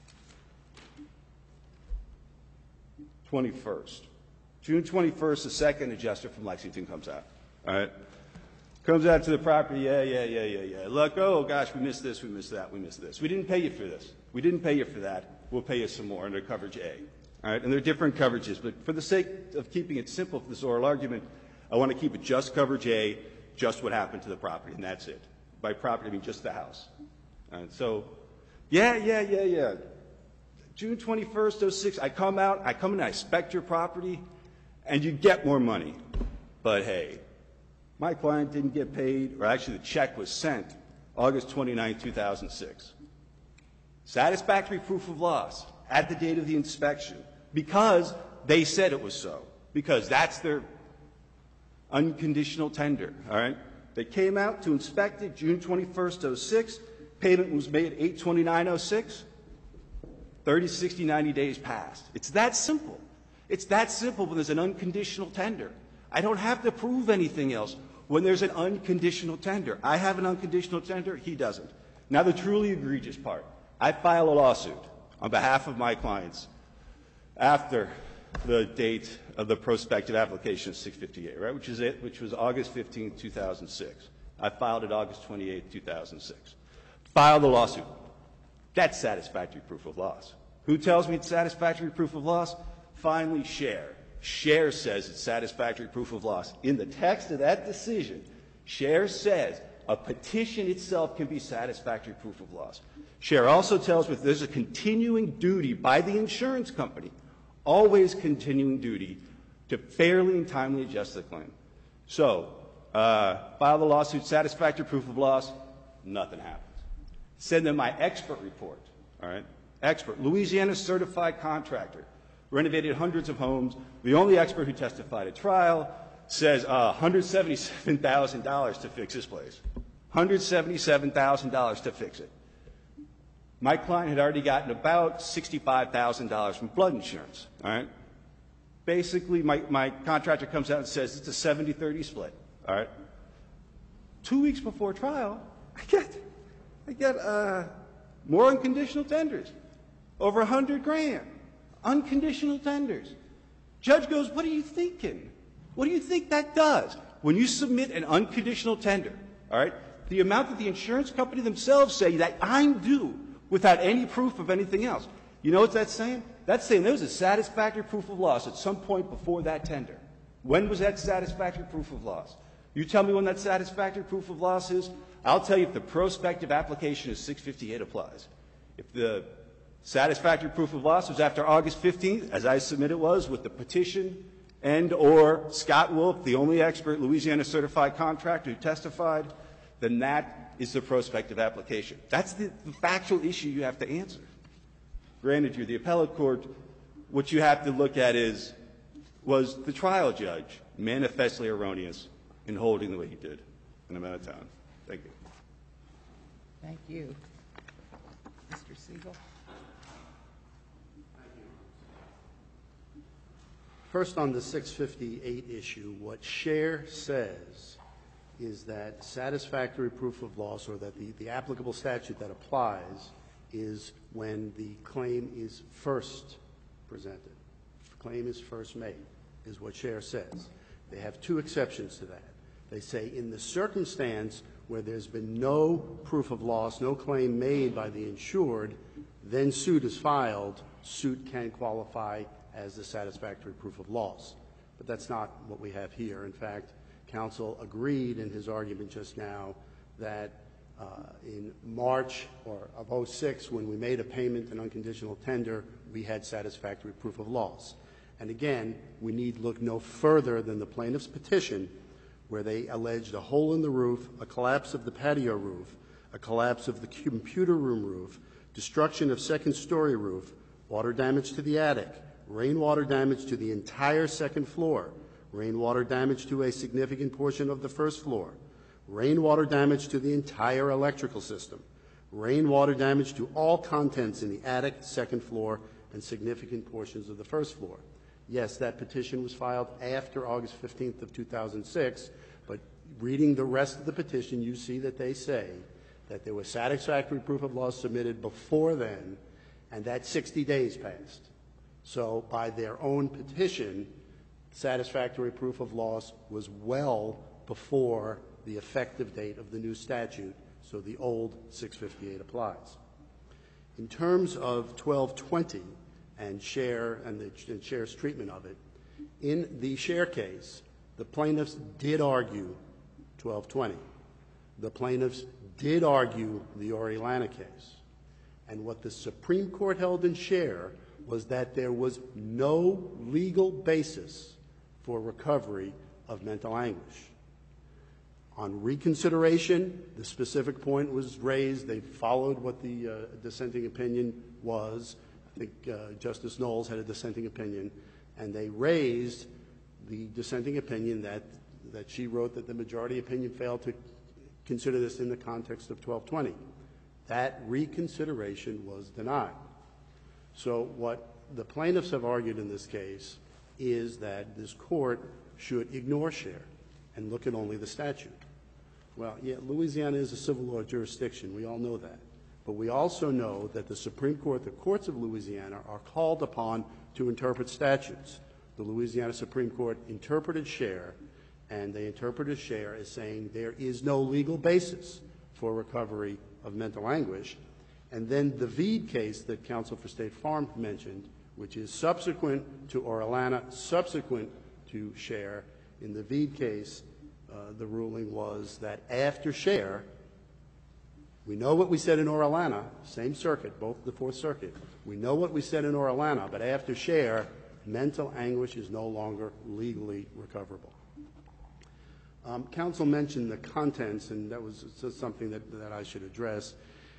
twenty-first. June twenty-first, the second adjuster from Lexington comes out, all right? Comes out to the property, yeah, yeah, yeah, yeah, yeah. Look, oh, gosh, we missed this, we missed that, we missed this. We didn't pay you for this. We didn't pay you for that. We'll pay you some more under coverage A. All right, and there are different coverages, but for the sake of keeping it simple for this oral argument, I want to keep it just coverage A, just what happened to the property, and that's it. By property, I mean just the house. All right, so, yeah, yeah, yeah, yeah. June twenty-first, oh six, I come out, I come in, I inspect your property, and you get more money. But hey, my client didn't get paid, or actually the check was sent August twenty-ninth, two thousand six. Satisfactory proof of loss at the date of the inspection, because they said it was so, because that's their unconditional tender, all right? They came out to inspect it June twenty-first, oh six. Payment was made eight twenty-nine oh six. thirty, sixty, ninety days passed. It's that simple. It's that simple when there's an unconditional tender. I don't have to prove anything else when there's an unconditional tender. I have an unconditional tender. He doesn't. Now, the truly egregious part. I file a lawsuit on behalf of my clients after the date of the prospective application of six fifty-eight, right, which is it, which was August fifteenth, two thousand six. I filed it August twenty-eighth, two thousand six. Filed the lawsuit. That's satisfactory proof of loss. Who tells me it's satisfactory proof of loss? Finally, Share. Share says it's satisfactory proof of loss. In the text of that decision, Share says a petition itself can be satisfactory proof of loss. Share also tells me there's a continuing duty by the insurance company, always continuing duty, to fairly and timely adjust the claim. So, uh, file the lawsuit, satisfactory proof of loss, nothing happens. Send them my expert report, all right? Expert, Louisiana certified contractor, renovated hundreds of homes. The only expert who testified at trial says uh, one hundred seventy-seven thousand dollars to fix this place. one hundred seventy-seven thousand dollars to fix it. My client had already gotten about sixty-five thousand dollars from flood insurance, all right? Basically, my, my contractor comes out and says it's a seventy thirty split, all right? Two weeks before trial, I get, I get uh, more unconditional tenders, over a hundred grand, unconditional tenders. Judge goes, what are you thinking? What do you think that does? When you submit an unconditional tender, all right, the amount that the insurance company themselves say that I'm due without any proof of anything else, you know what that's saying? That's saying there was a satisfactory proof of loss at some point before that tender. When was that satisfactory proof of loss? You tell me when that satisfactory proof of loss is, I'll tell you if the prospective application is six fifty-eight applies. If the satisfactory proof of loss was after August fifteenth, as I submit it was, with the petition and or Scott Wolf, the only expert Louisiana certified contractor who testified, then that is the prospective application. That's the, the factual issue you have to answer. Granted, you're the appellate court. What you have to look at is, was the trial judge manifestly erroneous in holding the way he did? And I'm out of time. Thank you. Thank you. Mister Siegel. First, on the six fifty-eight issue, what Share says is that satisfactory proof of loss, or that the, the applicable statute that applies, is when the claim is first presented. The claim is first made, is what Share says. They have two exceptions to that. They say in the circumstance where there's been no proof of loss, no claim made by the insured, then suit is filed, suit can qualify as the satisfactory proof of loss. But that's not what we have here. In fact, counsel agreed in his argument just now that uh, in March or of oh six, when we made a payment and unconditional tender, we had satisfactory proof of loss. And again, we need look no further than the plaintiff's petition, where they alleged a hole in the roof, a collapse of the patio roof, a collapse of the computer room roof, destruction of second-story roof, water damage to the attic, rainwater damage to the entire second floor, rainwater damage to a significant portion of the first floor, rainwater damage to the entire electrical system, rainwater damage to all contents in the attic, second floor, and significant portions of the first floor. Yes, that petition was filed after August fifteenth of two thousand six, but reading the rest of the petition, you see that they say that there was satisfactory proof of loss submitted before then, and that sixty days passed. So by their own petition, satisfactory proof of loss was well before the effective date of the new statute, so the old six fifty-eight applies. In terms of twelve twenty and share and the and share's treatment of it, in the share case, the plaintiffs did argue twelve twenty. The plaintiffs did argue the Orellana case. And what the Supreme Court held in share was that there was no legal basis for recovery of mental anguish. On reconsideration, the specific point was raised. They followed what the uh, dissenting opinion was. I think uh, Justice Knowles had a dissenting opinion, and they raised the dissenting opinion that, that she wrote that the majority opinion failed to consider this in the context of twelve twenty. That reconsideration was denied. So what the plaintiffs have argued in this case is that this court should ignore share and look at only the statute. Well, yeah, Louisiana is a civil law jurisdiction. We all know that. But we also know that the Supreme Court, the courts of Louisiana, are called upon to interpret statutes. The Louisiana Supreme Court interpreted share, and they interpreted share as saying there is no legal basis for recovery of mental anguish. And then the Veed case that Counsel for State Farm mentioned, which is subsequent to Orellana, subsequent to share, in the Veed case, uh, the ruling was that after share, we know what we said in Orellana, same circuit, both the Fourth Circuit. We know what we said in Orellana, but after share, mental anguish is no longer legally recoverable. Um, counsel mentioned the contents, and that was something that, that I should address.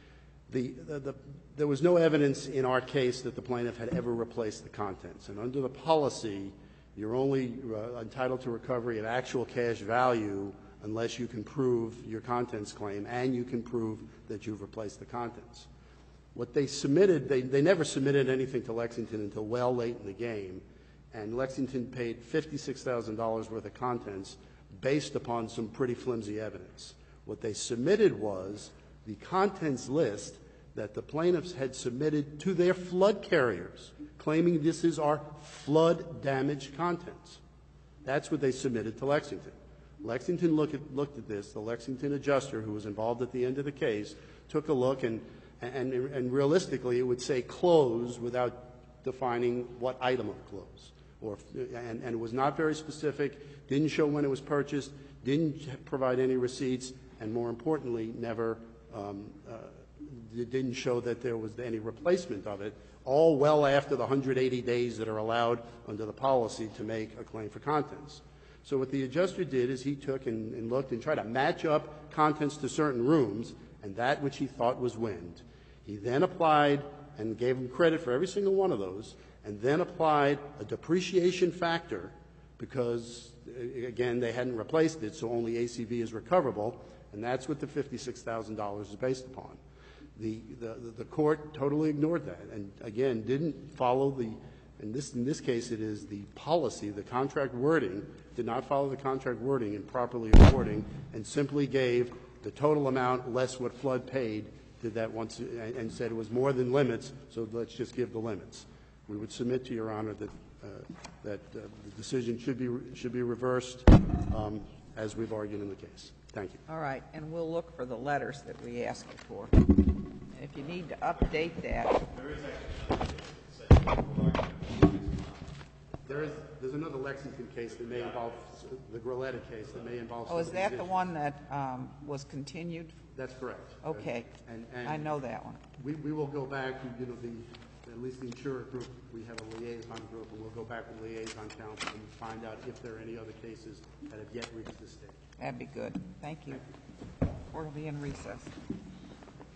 The, the, the, there was no evidence in our case that the plaintiff had ever replaced the contents. And under the policy, you're only uh, entitled to recovery of actual cash value unless you can prove your contents claim and you can prove that you've replaced the contents. What they submitted, they, they never submitted anything to Lexington until well late in the game, and Lexington paid fifty-six thousand dollars worth of contents based upon some pretty flimsy evidence. What they submitted was the contents list that the plaintiffs had submitted to their flood carriers, claiming this is our flood damaged contents. That's what they submitted to Lexington. Lexington look at, looked at this. The Lexington adjuster, who was involved at the end of the case, took a look, and, and, and realistically it would say close without defining what item of clothes. Or, and, and it was not very specific, didn't show when it was purchased, didn't provide any receipts, and more importantly, never um, uh, didn't show that there was any replacement of it, all well after the one hundred eighty days that are allowed under the policy to make a claim for contents. So what the adjuster did is he took and, and looked and tried to match up contents to certain rooms, and that which he thought was wind. He then applied and gave him credit for every single one of those, and then applied a depreciation factor because, again, they hadn't replaced it, so only A C V is recoverable, and that's what the fifty-six thousand dollars is based upon. The, the, the court totally ignored that and, again, didn't follow the, in this, in this case it is the policy, the contract wording, did not follow the contract wording in properly awarding, and simply gave the total amount less what flood paid, did that once, and, and said it was more than limits, so let's just give the limits. We would submit to Your Honor that, uh, that uh, the decision should be, should be reversed um, as we've argued in the case. Thank you. All right, and we'll look for the letters that we asked you for. If you need to update that. There is, there's another Lexington case that may involve, the Groletta case that may involve. Oh, is some of these that the issues. one that um, was continued? That's correct. Okay. And, and I know that one. We, we will go back, you know, the, at least the insurer group, we have a liaison group, and we'll go back with liaison counsel and find out if there are any other cases that have yet reached this stage. That'd be good. Thank you. We'll be in recess.